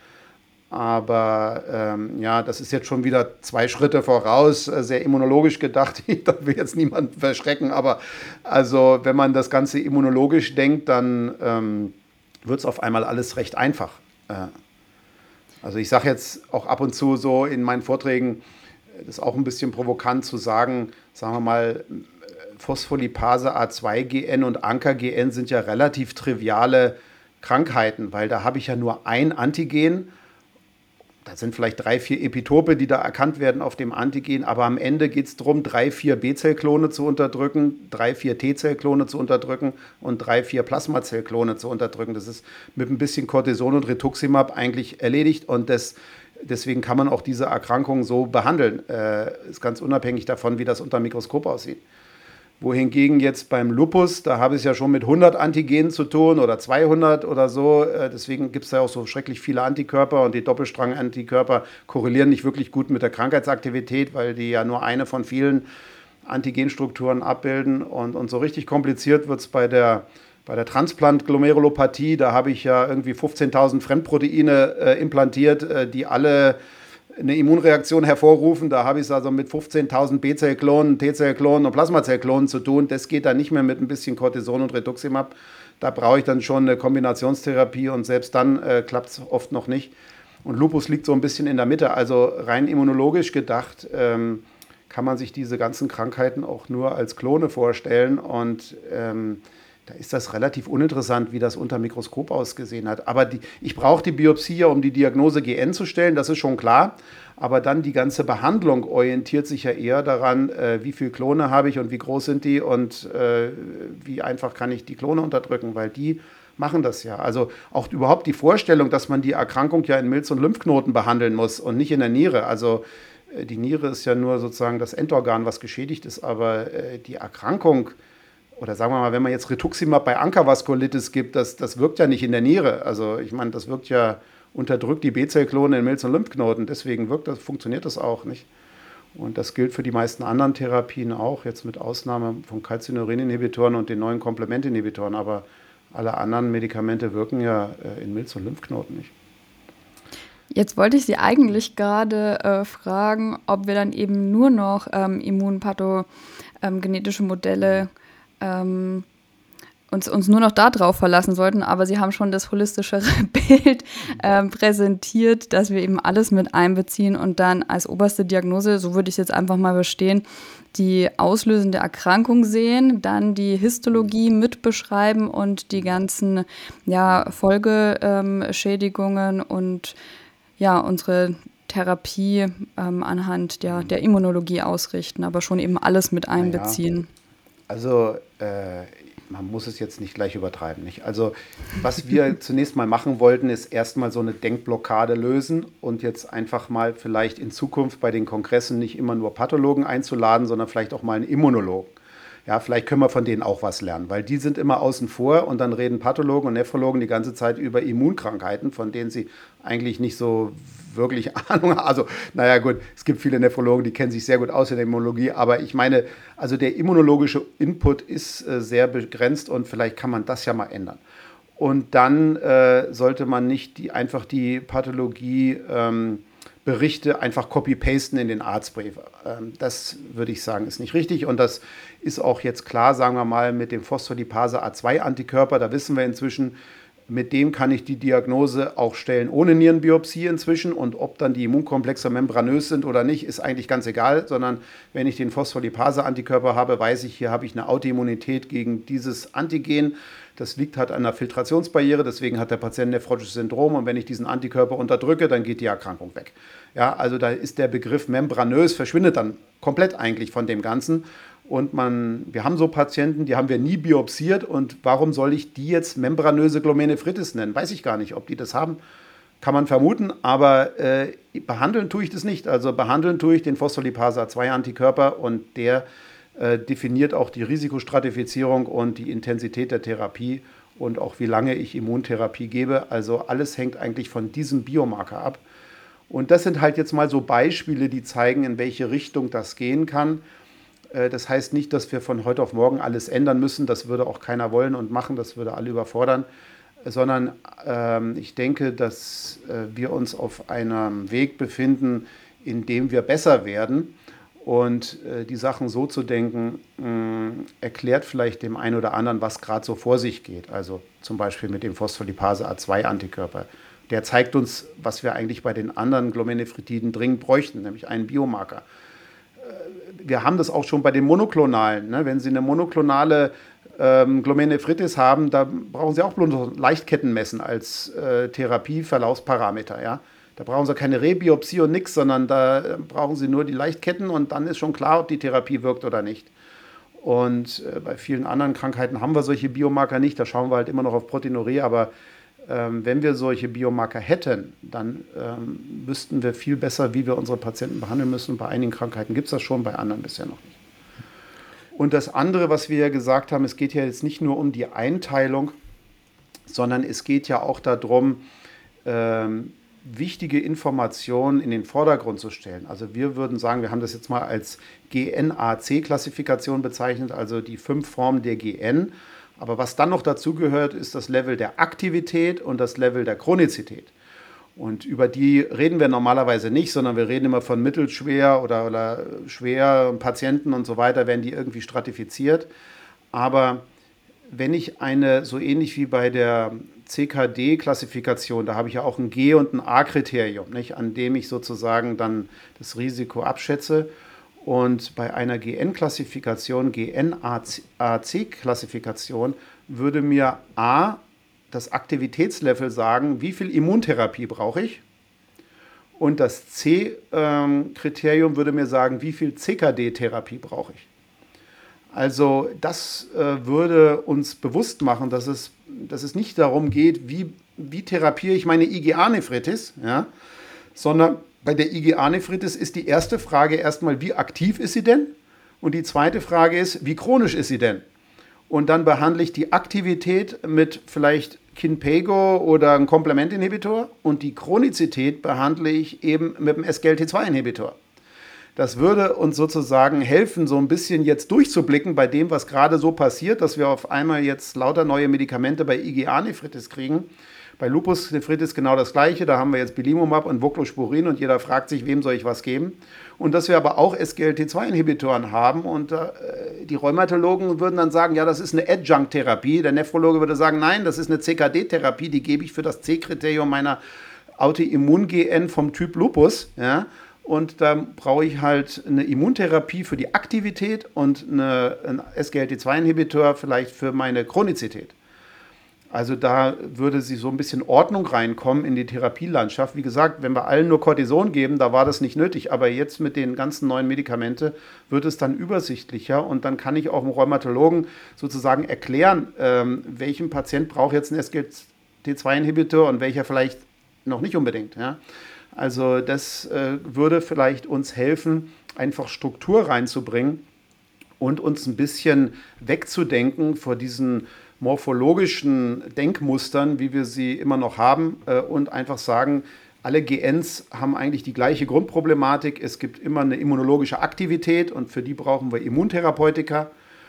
Aber ja, das ist jetzt schon wieder 2 Schritte voraus, sehr immunologisch gedacht. Ich will jetzt niemanden verschrecken, aber also wenn man das Ganze immunologisch denkt, dann wird es auf einmal alles recht einfach. Also ich sage jetzt auch ab und zu so in meinen Vorträgen, das ist auch ein bisschen provokant zu sagen, sagen wir mal, Phospholipase A2-GN und Anker-GN sind ja relativ triviale Krankheiten, weil da habe ich ja nur ein Antigen. Da sind vielleicht 3, 4 Epitope, die da erkannt werden auf dem Antigen, aber am Ende geht es darum, 3, 4 B-Zellklone zu unterdrücken, 3, 4 T-Zellklone zu unterdrücken und 3, 4 Plasmazellklone zu unterdrücken. Das ist mit ein bisschen Cortison und Rituximab eigentlich erledigt und deswegen kann man auch diese Erkrankung so behandeln. Ist ganz unabhängig davon, wie das unter dem Mikroskop aussieht. Wohingegen jetzt beim Lupus, da habe ich es ja schon mit 100 Antigenen zu tun oder 200 oder so. Deswegen gibt es da auch so schrecklich viele Antikörper und die Doppelstrang-Antikörper korrelieren nicht wirklich gut mit der Krankheitsaktivität, weil die ja nur eine von vielen Antigenstrukturen abbilden. Und so richtig kompliziert wird es bei der Transplant-Glomerulopathie. Da habe ich ja irgendwie 15.000 Fremdproteine implantiert, die alle eine Immunreaktion hervorrufen. Da habe ich es also mit 15.000 B-Zellklonen, T-Zellklonen und Plasmazellklonen zu tun. Das geht dann nicht mehr mit ein bisschen Cortison und Rituximab. Da brauche ich dann schon eine Kombinationstherapie und selbst dann klappt es oft noch nicht. Und Lupus liegt so ein bisschen in der Mitte. Also rein immunologisch gedacht kann man sich diese ganzen Krankheiten auch nur als Klone vorstellen und da ist das relativ uninteressant, wie das unter dem Mikroskop ausgesehen hat. Aber ich brauche die Biopsie ja, um die Diagnose GN zu stellen, das ist schon klar. Aber dann die ganze Behandlung orientiert sich ja eher daran, wie viele Klone habe ich und wie groß sind die und wie einfach kann ich die Klone unterdrücken, weil die machen das ja. Also auch überhaupt die Vorstellung, dass man die Erkrankung ja in Milz- und Lymphknoten behandeln muss und nicht in der Niere. Also die Niere ist ja nur sozusagen das Endorgan, was geschädigt ist, aber die Erkrankung, oder sagen wir mal, wenn man jetzt Rituximab bei Ankervaskulitis gibt, das wirkt ja nicht in der Niere. Also ich meine, das wirkt ja, unterdrückt die B-Zellklone in Milz- und Lymphknoten. Deswegen funktioniert das auch nicht. Und das gilt für die meisten anderen Therapien auch, jetzt mit Ausnahme von Calcineurin-Inhibitoren und den neuen Komplementinhibitoren. Aber alle anderen Medikamente wirken ja in Milz- und Lymphknoten nicht. Jetzt wollte ich Sie eigentlich gerade fragen, ob wir dann eben nur noch immunpathogenetische Modelle uns nur noch darauf verlassen sollten, aber Sie haben schon das holistischere Bild präsentiert, dass wir eben alles mit einbeziehen und dann als oberste Diagnose, so würde ich es jetzt einfach mal verstehen, die auslösende Erkrankung sehen, dann die Histologie mit beschreiben und die ganzen Folgeschädigungen und unsere Therapie anhand der Immunologie ausrichten, aber schon eben alles mit einbeziehen. Also man muss es jetzt nicht gleich übertreiben. Nicht? Also was wir zunächst mal machen wollten, ist erstmal so eine Denkblockade lösen und jetzt einfach mal vielleicht in Zukunft bei den Kongressen nicht immer nur Pathologen einzuladen, sondern vielleicht auch mal einen Immunologen. Ja, vielleicht können wir von denen auch was lernen, weil die sind immer außen vor und dann reden Pathologen und Nephrologen die ganze Zeit über Immunkrankheiten, von denen sie eigentlich nicht so wirklich Ahnung haben. Also, naja gut, es gibt viele Nephrologen, die kennen sich sehr gut aus in der Immunologie, aber ich meine, also der immunologische Input ist sehr begrenzt und vielleicht kann man das ja mal ändern. Und dann sollte man nicht einfach die Pathologie Berichte einfach copy-pasten in den Arztbrief. Das würde ich sagen, ist nicht richtig. Und das ist auch jetzt klar, sagen wir mal, mit dem Phospholipase-A2-Antikörper. Da wissen wir inzwischen, mit dem kann ich die Diagnose auch stellen ohne Nierenbiopsie inzwischen. Und ob dann die Immunkomplexe membranös sind oder nicht, ist eigentlich ganz egal. Sondern wenn ich den Phospholipase-Antikörper habe, weiß ich, hier habe ich eine Autoimmunität gegen dieses Antigen. Das liegt halt an der Filtrationsbarriere, deswegen hat der Patient nephrotisches Syndrom und wenn ich diesen Antikörper unterdrücke, dann geht die Erkrankung weg. Ja, also da ist der Begriff membranös, verschwindet dann komplett eigentlich von dem Ganzen. Und wir haben so Patienten, die haben wir nie biopsiert und warum soll ich die jetzt membranöse Glomerulonephritis nennen? Weiß ich gar nicht, ob die das haben. Kann man vermuten, aber behandeln tue ich das nicht. Also behandeln tue ich den Phospholipase-A2-Antikörper und der definiert auch die Risikostratifizierung und die Intensität der Therapie und auch wie lange ich Immuntherapie gebe. Also alles hängt eigentlich von diesem Biomarker ab. Und das sind halt jetzt mal so Beispiele, die zeigen, in welche Richtung das gehen kann. Das heißt nicht, dass wir von heute auf morgen alles ändern müssen. Das würde auch keiner wollen und machen. Das würde alle überfordern. Sondern ich denke, dass wir uns auf einem Weg befinden, in dem wir besser werden. Und die Sachen so zu denken, erklärt vielleicht dem einen oder anderen, was gerade so vor sich geht. Also zum Beispiel mit dem Phospholipase-A2-Antikörper. Der zeigt uns, was wir eigentlich bei den anderen Glomerulonephritiden dringend bräuchten, nämlich einen Biomarker. Wir haben das auch schon bei den monoklonalen. Ne? Wenn Sie eine monoklonale Glomerulonephritis haben, da brauchen Sie auch Leichtketten messen als Therapieverlaufsparameter. Ja? Da brauchen Sie keine Rebiopsie und nichts, sondern da brauchen Sie nur die Leichtketten und dann ist schon klar, ob die Therapie wirkt oder nicht. Und bei vielen anderen Krankheiten haben wir solche Biomarker nicht, da schauen wir halt immer noch auf Proteinurie, aber wenn wir solche Biomarker hätten, dann wüssten wir viel besser, wie wir unsere Patienten behandeln müssen. Bei einigen Krankheiten gibt es das schon, bei anderen bisher noch nicht. Und das andere, was wir ja gesagt haben, es geht ja jetzt nicht nur um die Einteilung, sondern es geht ja auch darum, wichtige Informationen in den Vordergrund zu stellen. Also wir würden sagen, wir haben das jetzt mal als GNAC-Klassifikation bezeichnet, also die 5 Formen der GN. Aber was dann noch dazu gehört, ist das Level der Aktivität und das Level der Chronizität. Und über die reden wir normalerweise nicht, sondern wir reden immer von mittelschwer oder schwer Patienten und so weiter, werden die irgendwie stratifiziert. Aber wenn ich so ähnlich wie bei der CKD-Klassifikation, da habe ich ja auch ein G- und ein A-Kriterium, nicht, an dem ich sozusagen dann das Risiko abschätze. Und bei einer GN-Klassifikation, GNAC-Klassifikation, würde mir A, das Aktivitätslevel sagen, wie viel Immuntherapie brauche ich. Und das C-Kriterium würde mir sagen, wie viel CKD-Therapie brauche ich. Also das würde uns bewusst machen, dass es nicht darum geht, wie therapiere ich meine IgA-Nephritis, ja, sondern bei der IgA-Nephritis ist die erste Frage erstmal, wie aktiv ist sie denn? Und die zweite Frage ist, wie chronisch ist sie denn? Und dann behandle ich die Aktivität mit vielleicht Kinpeygo oder einem Komplementinhibitor und die Chronizität behandle ich eben mit einem SGLT2-Inhibitor. Das würde uns sozusagen helfen, so ein bisschen jetzt durchzublicken bei dem, was gerade so passiert, dass wir auf einmal jetzt lauter neue Medikamente bei IgA-Nephritis kriegen. Bei Lupus-Nephritis genau das Gleiche, da haben wir jetzt Belimumab und Voclosporin und jeder fragt sich, wem soll ich was geben. Und dass wir aber auch SGLT2-Inhibitoren haben und die Rheumatologen würden dann sagen, ja, das ist eine Adjunct-Therapie. Der Nephrologe würde sagen, nein, das ist eine CKD-Therapie, die gebe ich für das C-Kriterium meiner Autoimmun-GN vom Typ Lupus, ja. Und da brauche ich halt eine Immuntherapie für die Aktivität und einen SGLT2-Inhibitor vielleicht für meine Chronizität. Also da würde sie so ein bisschen Ordnung reinkommen in die Therapielandschaft. Wie gesagt, wenn wir allen nur Cortison geben, da war das nicht nötig. Aber jetzt mit den ganzen neuen Medikamenten wird es dann übersichtlicher. Und dann kann ich auch dem Rheumatologen sozusagen erklären, welchen Patient braucht jetzt einen SGLT2-Inhibitor und welcher vielleicht noch nicht unbedingt, ja. Also das würde vielleicht uns helfen, einfach Struktur reinzubringen und uns ein bisschen wegzudenken vor diesen morphologischen Denkmustern, wie wir sie immer noch haben, und einfach sagen, alle GNs haben eigentlich die gleiche Grundproblematik. Es gibt immer eine immunologische Aktivität und für die brauchen wir Immuntherapeutika.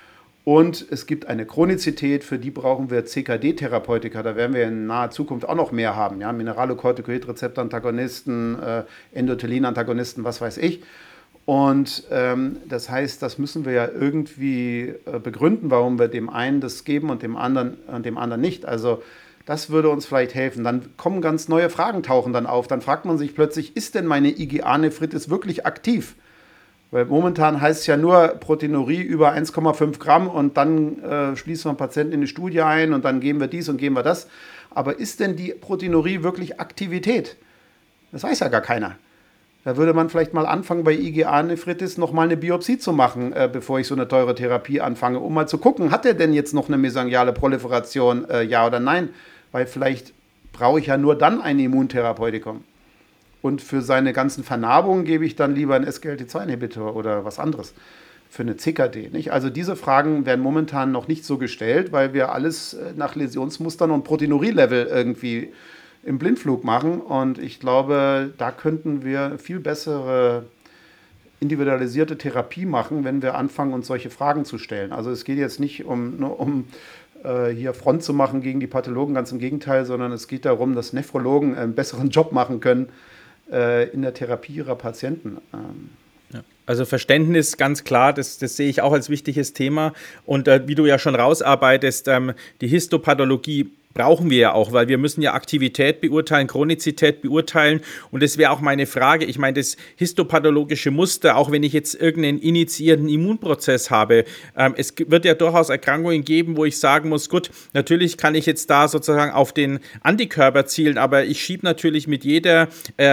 Und es gibt eine Chronizität, für die brauchen wir CKD-Therapeutika. Da werden wir in naher Zukunft auch noch mehr haben. Ja? Mineralokortikoid-Rezeptorantagonisten, Endothelin-Antagonisten, was weiß ich. Und das heißt, das müssen wir ja irgendwie begründen, warum wir dem einen das geben und dem anderen nicht. Also das würde uns vielleicht helfen. Dann kommen ganz neue Fragen, tauchen dann auf. Dann fragt man sich plötzlich, ist denn meine IgA-Nephritis wirklich aktiv? Weil momentan heißt es ja nur Proteinurie über 1,5 Gramm und dann schließen wir einen Patienten in die Studie ein und dann geben wir dies und geben wir das. Aber ist denn die Proteinurie wirklich Aktivität? Das weiß ja gar keiner. Da würde man vielleicht mal anfangen, bei IgA-Nephritis nochmal eine Biopsie zu machen, bevor ich so eine teure Therapie anfange, um mal zu gucken, hat er denn jetzt noch eine mesangiale Proliferation, ja oder nein? Weil vielleicht brauche ich ja nur dann ein Immuntherapeutikum. Und für seine ganzen Vernarbungen gebe ich dann lieber einen SGLT2-Inhibitor oder was anderes für eine CKD. Nicht? Also diese Fragen werden momentan noch nicht so gestellt, weil wir alles nach Läsionsmustern und Proteinurie-Level irgendwie im Blindflug machen. Und ich glaube, da könnten wir viel bessere individualisierte Therapie machen, wenn wir anfangen, uns solche Fragen zu stellen. Also es geht jetzt nicht nur um hier Front zu machen gegen die Pathologen, ganz im Gegenteil, sondern es geht darum, dass Nephrologen einen besseren Job machen können, in der Therapie ihrer Patienten. Ja. Also Verständnis, ganz klar, das sehe ich auch als wichtiges Thema. Und wie du ja schon rausarbeitest, die Histopathologie brauchen wir ja auch, weil wir müssen ja Aktivität beurteilen, Chronizität beurteilen. Und das wäre auch meine Frage. Ich meine, das histopathologische Muster, auch wenn ich jetzt irgendeinen initiierten Immunprozess habe, es wird ja durchaus Erkrankungen geben, wo ich sagen muss, gut, natürlich kann ich jetzt da sozusagen auf den Antikörper zielen, aber ich schiebe natürlich mit jeder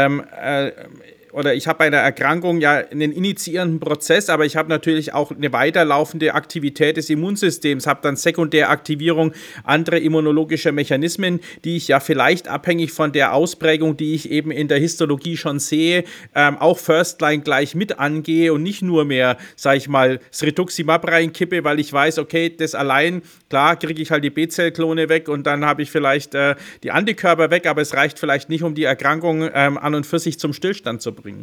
oder ich habe bei einer Erkrankung ja einen initiierenden Prozess, aber ich habe natürlich auch eine weiterlaufende Aktivität des Immunsystems, habe dann Sekundäraktivierung anderer immunologischer Mechanismen, die ich ja vielleicht abhängig von der Ausprägung, die ich eben in der Histologie schon sehe, auch First-Line gleich mit angehe und nicht nur mehr, sage ich mal, das Rituximab reinkippe, weil ich weiß, okay, das allein, klar, kriege ich halt die B-Zellklone weg und dann habe ich vielleicht die Antikörper weg, aber es reicht vielleicht nicht, um die Erkrankung an und für sich zum Stillstand zu bringen.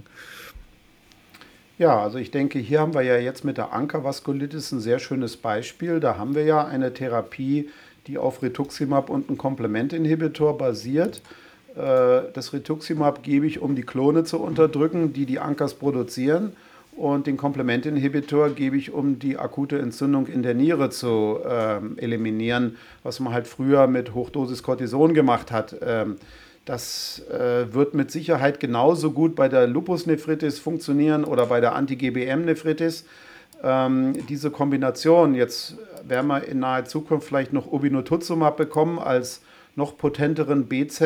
Ja, also ich denke, hier haben wir ja jetzt mit der ANCA-Vaskulitis ein sehr schönes Beispiel. Da haben wir ja eine Therapie, die auf Rituximab und einem Komplementinhibitor basiert. Das Rituximab gebe ich, um die Klone zu unterdrücken, die ANCAs produzieren. Und den Komplementinhibitor gebe ich, um die akute Entzündung in der Niere zu eliminieren, was man halt früher mit Hochdosis Cortison gemacht hat. Das wird mit Sicherheit genauso gut bei der Lupusnephritis funktionieren oder bei der Anti-GBM-Nephritis. Diese Kombination, jetzt werden wir in naher Zukunft vielleicht noch Obinutuzumab bekommen als noch potenteren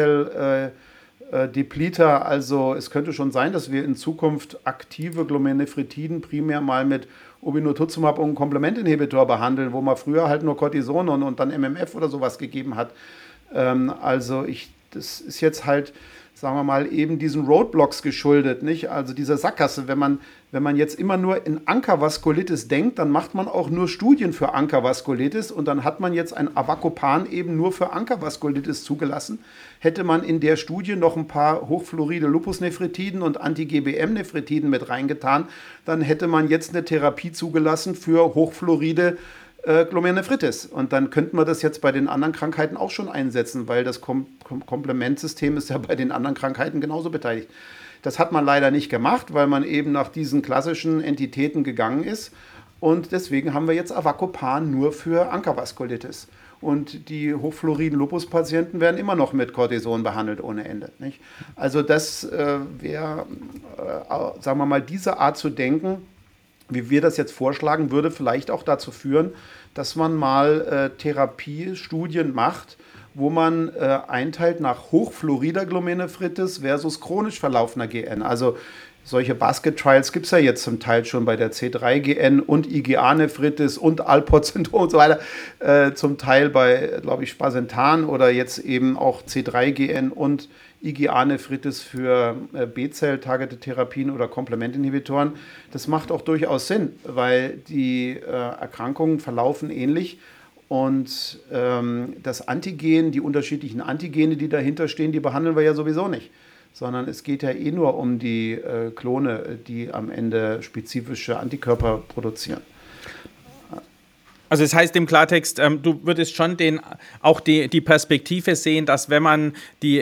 B-Zell-Depleter. Also es könnte schon sein, dass wir in Zukunft aktive Glomerulonephritiden primär mal mit Obinutuzumab und einem Komplementinhibitor behandeln, wo man früher halt nur Cortison und dann MMF oder sowas gegeben hat. Das ist jetzt halt, sagen wir mal, eben diesen Roadblocks geschuldet, nicht? Also dieser Sackgasse. Wenn man jetzt immer nur in ANCA-Vaskulitis denkt, dann macht man auch nur Studien für ANCA-Vaskulitis und dann hat man jetzt ein Avacopan eben nur für ANCA-Vaskulitis zugelassen. Hätte man in der Studie noch ein paar hochfluoride Lupusnephritiden und Anti-GBM-Nephritiden mit reingetan, dann hätte man jetzt eine Therapie zugelassen für hochfluoride Glomerulonephritis. Und dann könnten wir das jetzt bei den anderen Krankheiten auch schon einsetzen, weil das Komplementsystem ist ja bei den anderen Krankheiten genauso beteiligt. Das hat man leider nicht gemacht, weil man eben nach diesen klassischen Entitäten gegangen ist. Und deswegen haben wir jetzt Avacopan nur für ANCA-Vaskulitis. Und die hochfluoriden Lupus-Patienten werden immer noch mit Cortison behandelt ohne Ende. Nicht? Also das wäre, sagen wir mal, diese Art zu denken, wie wir das jetzt vorschlagen, würde vielleicht auch dazu führen, dass man mal Therapiestudien macht, wo man einteilt nach hochfluorider Glomerulonephritis versus chronisch verlaufender GN. Also solche Basket-Trials gibt es ja jetzt zum Teil schon bei der C3-GN und IgA-Nephritis und Alport-Syndrom und so weiter. Zum Teil bei, glaube ich, Spasentan oder jetzt eben auch C3-GN und IgA-Nephritis für B-Zell-Targeted-Therapien oder Komplementinhibitoren. Das macht auch durchaus Sinn, weil die Erkrankungen verlaufen ähnlich. Und das Antigen, die unterschiedlichen Antigene, die dahinter stehen, die behandeln wir ja sowieso nicht. Sondern es geht ja eh nur um die Klone, die am Ende spezifische Antikörper produzieren. Also das heißt im Klartext, du würdest schon auch die Perspektive sehen, dass wenn man die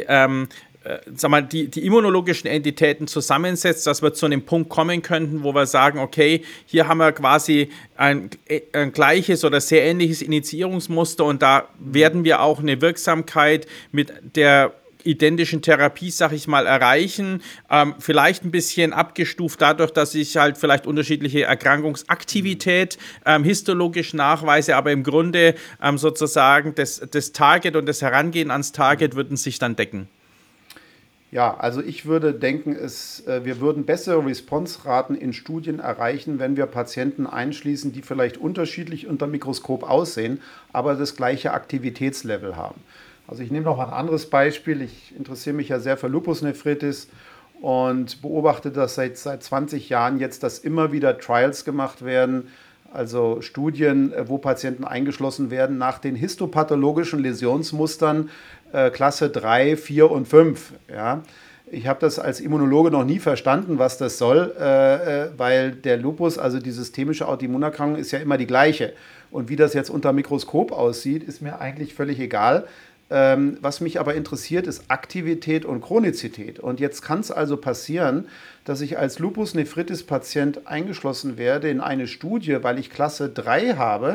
immunologischen Entitäten zusammensetzt, dass wir zu einem Punkt kommen könnten, wo wir sagen, okay, hier haben wir quasi ein gleiches oder sehr ähnliches Initiierungsmuster und da werden wir auch eine Wirksamkeit mit der identischen Therapie, sag ich mal, erreichen. Vielleicht ein bisschen abgestuft dadurch, dass ich halt vielleicht unterschiedliche Erkrankungsaktivität histologisch nachweise, aber im Grunde sozusagen das Target und das Herangehen ans Target würden sich dann decken. Ja, also ich würde denken, wir würden bessere Response-Raten in Studien erreichen, wenn wir Patienten einschließen, die vielleicht unterschiedlich unter Mikroskop aussehen, aber das gleiche Aktivitätslevel haben. Also ich nehme noch mal ein anderes Beispiel. Ich interessiere mich ja sehr für Lupusnephritis und beobachte das seit 20 Jahren jetzt, dass immer wieder Trials gemacht werden, also Studien, wo Patienten eingeschlossen werden nach den histopathologischen Läsionsmustern Klasse 3, 4 und 5. Ja. Ich habe das als Immunologe noch nie verstanden, was das soll, weil der Lupus, also die systemische Autoimmunerkrankung, ist ja immer die gleiche. Und wie das jetzt unter Mikroskop aussieht, ist mir eigentlich völlig egal. Was mich aber interessiert, ist Aktivität und Chronizität. Und jetzt kann es also passieren, dass ich als Lupus-Nephritis-Patient eingeschlossen werde in eine Studie, weil ich Klasse 3 habe,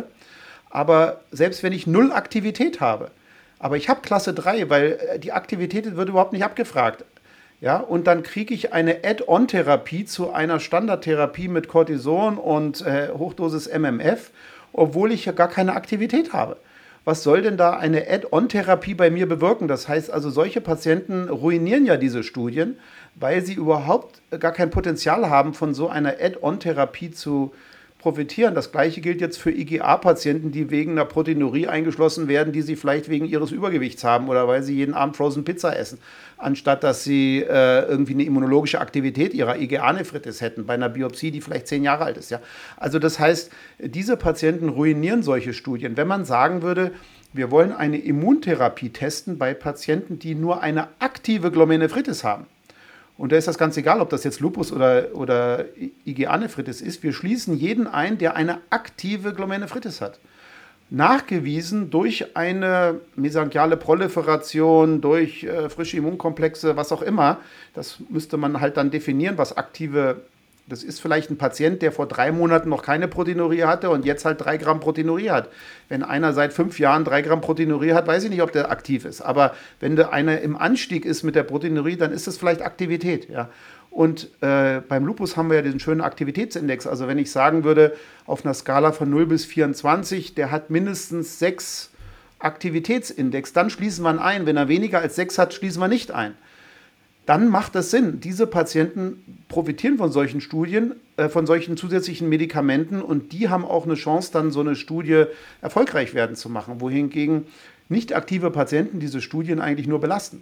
aber selbst wenn ich 0 Aktivität habe, aber ich habe Klasse 3, weil die Aktivität wird überhaupt nicht abgefragt. Ja, und dann kriege ich eine Add-on-Therapie zu einer Standardtherapie mit Cortison und Hochdosis MMF, obwohl ich ja gar keine Aktivität habe. Was soll denn da eine Add-on-Therapie bei mir bewirken? Das heißt also, solche Patienten ruinieren ja diese Studien, weil sie überhaupt gar kein Potenzial haben, von so einer Add-on-Therapie zu profitieren. Das Gleiche gilt jetzt für IgA-Patienten, die wegen einer Proteinurie eingeschlossen werden, die sie vielleicht wegen ihres Übergewichts haben oder weil sie jeden Abend Frozen Pizza essen, anstatt dass sie irgendwie eine immunologische Aktivität ihrer IgA-Nephritis hätten, bei einer Biopsie, die vielleicht 10 Jahre alt ist. Ja? Also das heißt, diese Patienten ruinieren solche Studien. Wenn man sagen würde, wir wollen eine Immuntherapie testen bei Patienten, die nur eine aktive Glomerulonephritis haben, und da ist das ganz egal, ob das jetzt Lupus oder IgA-Nephritis ist. Wir schließen jeden ein, der eine aktive Glomerulonephritis hat. Nachgewiesen durch eine mesangiale Proliferation, durch frische Immunkomplexe, was auch immer. Das müsste man halt dann definieren, was aktive. Das ist vielleicht ein Patient, der vor 3 Monaten noch keine Proteinurie hatte und jetzt halt 3 Gramm Proteinurie hat. Wenn einer seit 5 Jahren 3 Gramm Proteinurie hat, weiß ich nicht, ob der aktiv ist. Aber wenn der einer im Anstieg ist mit der Proteinurie, dann ist das vielleicht Aktivität. Ja. Und beim Lupus haben wir ja diesen schönen Aktivitätsindex. Also wenn ich sagen würde, auf einer Skala von 0 bis 24, der hat mindestens 6 Aktivitätsindex, dann schließen wir ihn ein. Wenn er weniger als 6 hat, schließen wir nicht ein. Dann macht das Sinn. Diese Patienten profitieren von solchen Studien, von solchen zusätzlichen Medikamenten und die haben auch eine Chance, dann so eine Studie erfolgreich werden zu machen, wohingegen nicht aktive Patienten diese Studien eigentlich nur belasten.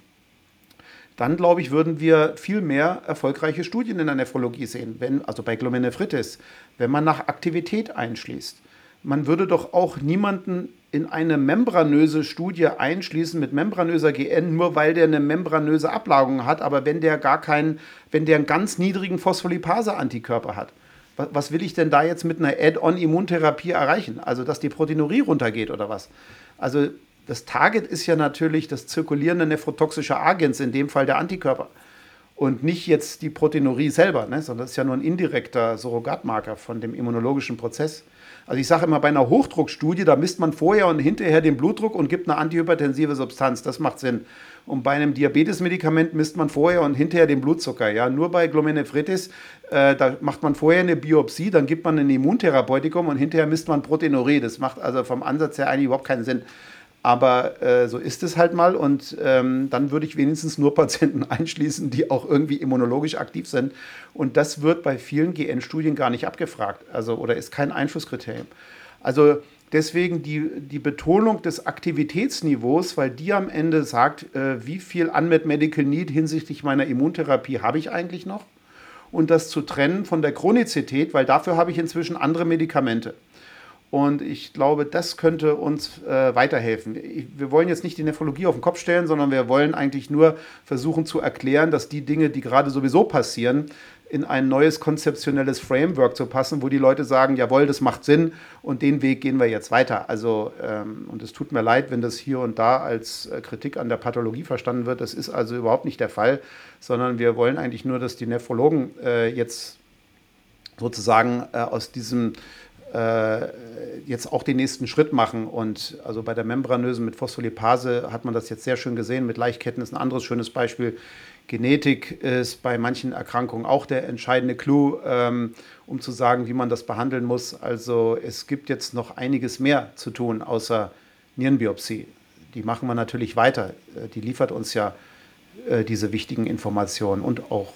Dann, glaube ich, würden wir viel mehr erfolgreiche Studien in der Nephrologie sehen, also bei Glomerulonephritis, wenn man nach Aktivität einschließt. Man würde doch auch niemanden in eine membranöse Studie einschließen mit membranöser GN, nur weil der eine membranöse Ablagerung hat, aber wenn der einen ganz niedrigen Phospholipase-Antikörper hat. Was will ich denn da jetzt mit einer Add-on-Immuntherapie erreichen? Also, dass die Proteinurie runtergeht oder was? Also, das Target ist ja natürlich das zirkulierende nephrotoxische Agens, in dem Fall der Antikörper. Und nicht jetzt die Proteinurie selber, ne? Sondern das ist ja nur ein indirekter Surrogatmarker von dem immunologischen Prozess. Also ich sage immer, bei einer Hochdruckstudie, da misst man vorher und hinterher den Blutdruck und gibt eine antihypertensive Substanz. Das macht Sinn. Und bei einem Diabetesmedikament misst man vorher und hinterher den Blutzucker. Ja? Nur bei Glomerulonephritis, da macht man vorher eine Biopsie, dann gibt man ein Immuntherapeutikum und hinterher misst man Proteinurie. Das macht also vom Ansatz her eigentlich überhaupt keinen Sinn. Aber so ist es halt mal und dann würde ich wenigstens nur Patienten einschließen, die auch irgendwie immunologisch aktiv sind. Und das wird bei vielen GN-Studien gar nicht abgefragt, also oder ist kein Einschlusskriterium. Also deswegen die Betonung des Aktivitätsniveaus, weil die am Ende sagt, wie viel Unmet Medical Need hinsichtlich meiner Immuntherapie habe ich eigentlich noch? Und das zu trennen von der Chronizität, weil dafür habe ich inzwischen andere Medikamente. Und ich glaube, das könnte uns weiterhelfen. Wir wollen jetzt nicht die Nephrologie auf den Kopf stellen, sondern wir wollen eigentlich nur versuchen zu erklären, dass die Dinge, die gerade sowieso passieren, in ein neues konzeptionelles Framework zu passen, wo die Leute sagen, jawohl, das macht Sinn und den Weg gehen wir jetzt weiter. Also, und es tut mir leid, wenn das hier und da als Kritik an der Pathologie verstanden wird. Das ist also überhaupt nicht der Fall, sondern wir wollen eigentlich nur, dass die Nephrologen jetzt sozusagen aus diesem jetzt auch den nächsten Schritt machen. Und also bei der membranösen mit Phospholipase hat man das jetzt sehr schön gesehen. Mit Leichtketten ist ein anderes schönes Beispiel. Genetik ist bei manchen Erkrankungen auch der entscheidende Clou, um zu sagen, wie man das behandeln muss. Also es gibt jetzt noch einiges mehr zu tun, außer Nierenbiopsie. Die machen wir natürlich weiter. Die liefert uns ja diese wichtigen Informationen und auch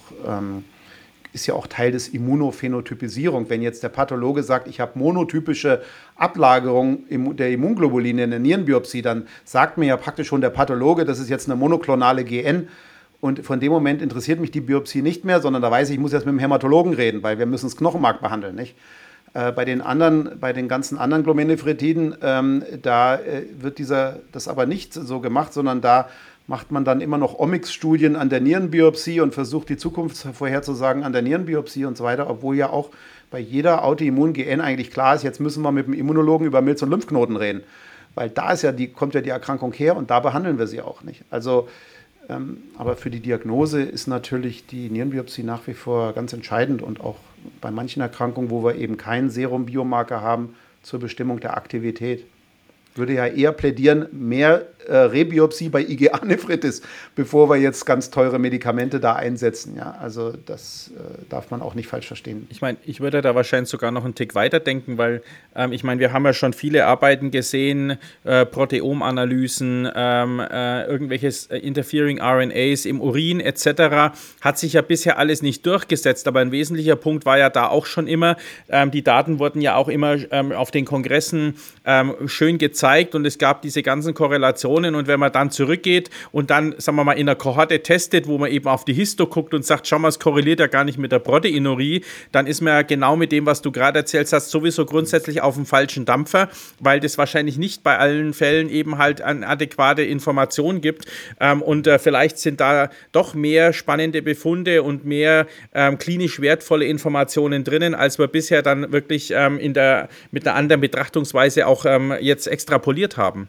ist ja auch Teil des Immunophänotypisierung. Wenn jetzt der Pathologe sagt, ich habe monotypische Ablagerung der Immunglobuline in der Nierenbiopsie, dann sagt mir ja praktisch schon der Pathologe, das ist jetzt eine monoklonale GN. Und von dem Moment interessiert mich die Biopsie nicht mehr, sondern da weiß ich, ich muss jetzt mit dem Hämatologen reden, weil wir müssen das Knochenmark behandeln, nicht? Bei den ganzen anderen Glomerulonephritiden, da wird das aber nicht so gemacht, sondern da macht man dann immer noch Omics-Studien an der Nierenbiopsie und versucht die Zukunft vorherzusagen an der Nierenbiopsie und so weiter, obwohl ja auch bei jeder Autoimmun-GN eigentlich klar ist, jetzt müssen wir mit dem Immunologen über Milz- und Lymphknoten reden, weil da ist kommt ja die Erkrankung her und da behandeln wir sie auch nicht. Also, aber für die Diagnose ist natürlich die Nierenbiopsie nach wie vor ganz entscheidend und auch bei manchen Erkrankungen, wo wir eben keinen Serum-Biomarker haben zur Bestimmung der Aktivität. Würde ja eher plädieren, mehr Rebiopsie bei IgA-Nephritis, bevor wir jetzt ganz teure Medikamente da einsetzen. Ja, also das darf man auch nicht falsch verstehen. Ich meine, ich würde da wahrscheinlich sogar noch einen Tick weiter denken, weil ich meine, wir haben ja schon viele Arbeiten gesehen, Proteomanalysen, irgendwelches Interfering RNAs im Urin etc. Hat sich ja bisher alles nicht durchgesetzt, aber ein wesentlicher Punkt war ja da auch schon immer, die Daten wurden ja auch immer auf den Kongressen schön gezeigt und es gab diese ganzen Korrelationen und wenn man dann zurückgeht und dann, sagen wir mal, in einer Kohorte testet, wo man eben auf die Histo guckt und sagt, schau mal, es korreliert ja gar nicht mit der Proteinurie, dann ist man ja genau mit dem, was du gerade erzählt hast, sowieso grundsätzlich auf dem falschen Dampfer, weil das wahrscheinlich nicht bei allen Fällen eben halt eine adäquate Information gibt und vielleicht sind da doch mehr spannende Befunde und mehr klinisch wertvolle Informationen drinnen, als wir bisher dann wirklich mit einer anderen Betrachtungsweise auch jetzt extrapoliert haben.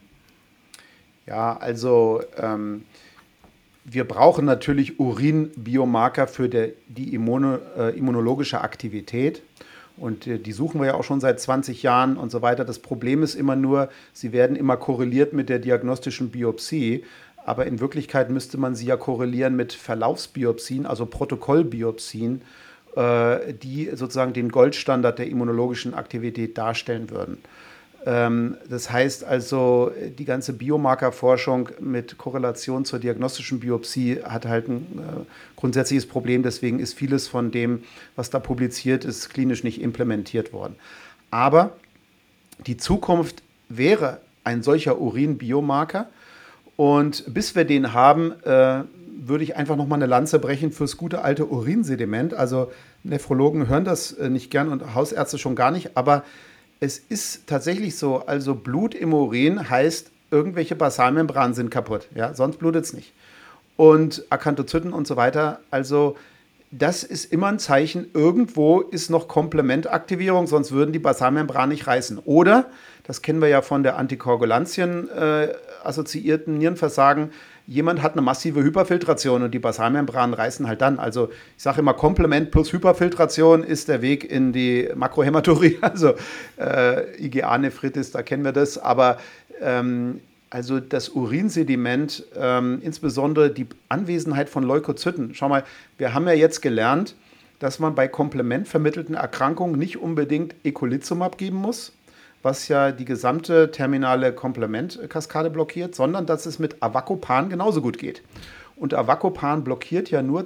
Ja, also wir brauchen natürlich Urinbiomarker für die immunologische Aktivität und die suchen wir ja auch schon seit 20 Jahren und so weiter. Das Problem ist immer nur, sie werden immer korreliert mit der diagnostischen Biopsie, aber in Wirklichkeit müsste man sie ja korrelieren mit Verlaufsbiopsien, also Protokollbiopsien, die sozusagen den Goldstandard der immunologischen Aktivität darstellen würden. Das heißt also, die ganze Biomarkerforschung mit Korrelation zur diagnostischen Biopsie hat halt ein grundsätzliches Problem. Deswegen ist vieles von dem, was da publiziert ist, klinisch nicht implementiert worden. Aber die Zukunft wäre ein solcher Urinbiomarker. Und bis wir den haben, würde ich einfach nochmal eine Lanze brechen fürs gute alte Urinsediment. Also Nephrologen hören das nicht gern und Hausärzte schon gar nicht, aber es ist tatsächlich so, also Blut im Urin heißt, irgendwelche Basalmembranen sind kaputt, ja, sonst blutet es nicht. Und Akanthozyten und so weiter, also das ist immer ein Zeichen, irgendwo ist noch Komplementaktivierung, sonst würden die Basalmembranen nicht reißen. Oder, das kennen wir ja von der Antikoagulantien assoziierten Nierenversagen, jemand hat eine massive Hyperfiltration und die Basalmembranen reißen halt dann. Also ich sage immer, Komplement plus Hyperfiltration ist der Weg in die Makrohämaturie, also IgA-Nephritis, da kennen wir das. Aber also das Urinsediment, insbesondere die Anwesenheit von Leukozyten. Schau mal, wir haben ja jetzt gelernt, dass man bei komplementvermittelten Erkrankungen nicht unbedingt Eculizumab geben muss, was ja die gesamte terminale Komplementkaskade blockiert, sondern dass es mit Avacopan genauso gut geht. Und Avacopan blockiert ja nur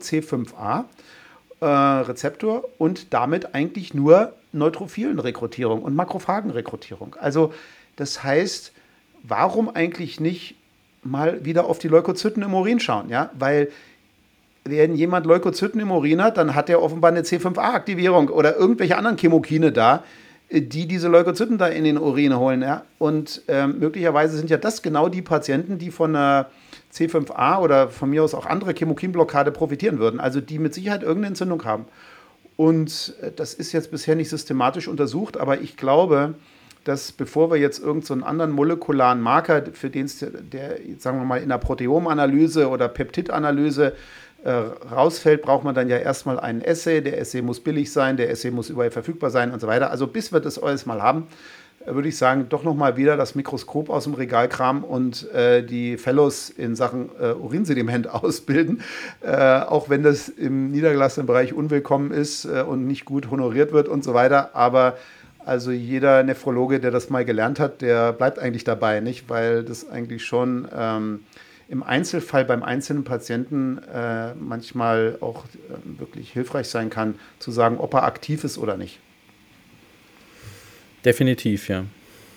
C5a-Rezeptor und damit eigentlich nur Neutrophilenrekrutierung und Makrophagenrekrutierung. Also Das heißt, warum eigentlich nicht mal wieder auf die Leukozyten im Urin schauen? Ja? Weil wenn jemand Leukozyten im Urin hat, dann hat er offenbar eine C5a-Aktivierung oder irgendwelche anderen Chemokine da, die diese Leukozyten da in den Urin holen. Ja? Und möglicherweise sind ja das genau die Patienten, die von einer C5a oder von mir aus auch andere Chemokinblockade profitieren würden, also die mit Sicherheit irgendeine Entzündung haben. Und das ist jetzt bisher nicht systematisch untersucht, aber ich glaube, dass bevor wir jetzt irgendeinen so anderen molekularen Marker, für den es der, sagen wir mal, in der Proteomanalyse oder Peptidanalyse rausfällt, braucht man dann ja erstmal einen Assay. Der Assay muss billig sein, der Assay muss überall verfügbar sein und so weiter. Also bis wir das alles mal haben, würde ich sagen, doch nochmal wieder das Mikroskop aus dem Regal kramen und die Fellows in Sachen Urinsediment ausbilden, auch wenn das im niedergelassenen Bereich unwillkommen ist und nicht gut honoriert wird und so weiter. Aber also jeder Nephrologe, der das mal gelernt hat, der bleibt eigentlich dabei, nicht? Weil das eigentlich schon im Einzelfall beim einzelnen Patienten manchmal auch wirklich hilfreich sein kann, zu sagen, ob er aktiv ist oder nicht. Definitiv, ja.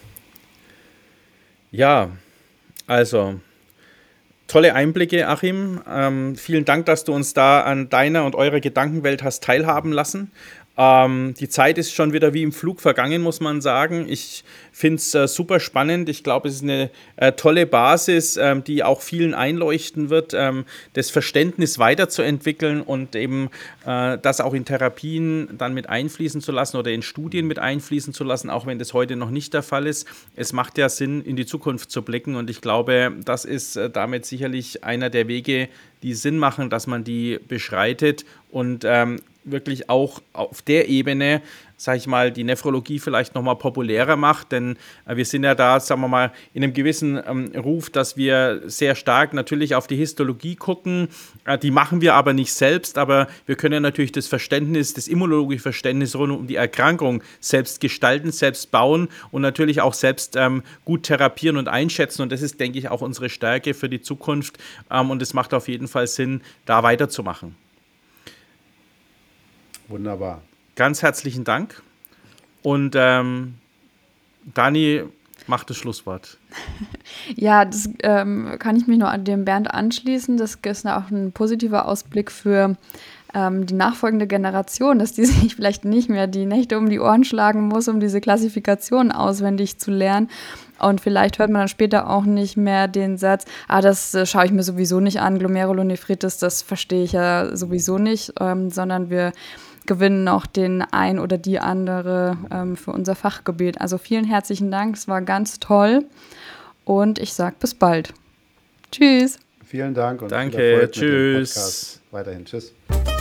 Ja, also tolle Einblicke, Achim. Vielen Dank, dass du uns da an deiner und eurer Gedankenwelt hast teilhaben lassen. Die Zeit ist schon wieder wie im Flug vergangen, muss man sagen. Ich finde es super spannend. Ich glaube, es ist eine tolle Basis, die auch vielen einleuchten wird, das Verständnis weiterzuentwickeln und eben das auch in Therapien dann mit einfließen zu lassen oder in Studien mit einfließen zu lassen, auch wenn das heute noch nicht der Fall ist. Es macht ja Sinn, in die Zukunft zu blicken und ich glaube, das ist damit sicherlich einer der Wege, die Sinn machen, dass man die beschreitet und wirklich auch auf der Ebene, sage ich mal, die Nephrologie vielleicht nochmal populärer macht, denn wir sind ja da, sagen wir mal, in einem gewissen Ruf, dass wir sehr stark natürlich auf die Histologie gucken, die machen wir aber nicht selbst, aber wir können ja natürlich das Verständnis, das immunologische Verständnis rund um die Erkrankung selbst gestalten, selbst bauen und natürlich auch selbst gut therapieren und einschätzen und das ist, denke ich, auch unsere Stärke für die Zukunft und es macht auf jeden Fall Sinn, da weiterzumachen. Wunderbar. Ganz herzlichen Dank. Und Dani macht das Schlusswort. Ja, das kann ich mich nur an dem Bernd anschließen. Das ist auch ein positiver Ausblick für die nachfolgende Generation, dass die sich vielleicht nicht mehr die Nächte um die Ohren schlagen muss, um diese Klassifikation auswendig zu lernen. Und vielleicht hört man dann später auch nicht mehr den Satz, das schaue ich mir sowieso nicht an, Glomerulonephritis, das verstehe ich ja sowieso nicht, sondern wir gewinnen noch den ein oder die andere für unser Fachgebiet. Also vielen herzlichen Dank, es war ganz toll und ich sage bis bald. Tschüss. Vielen Dank und danke, viel Erfolg tschüss. Mit dem Podcast. Weiterhin, tschüss.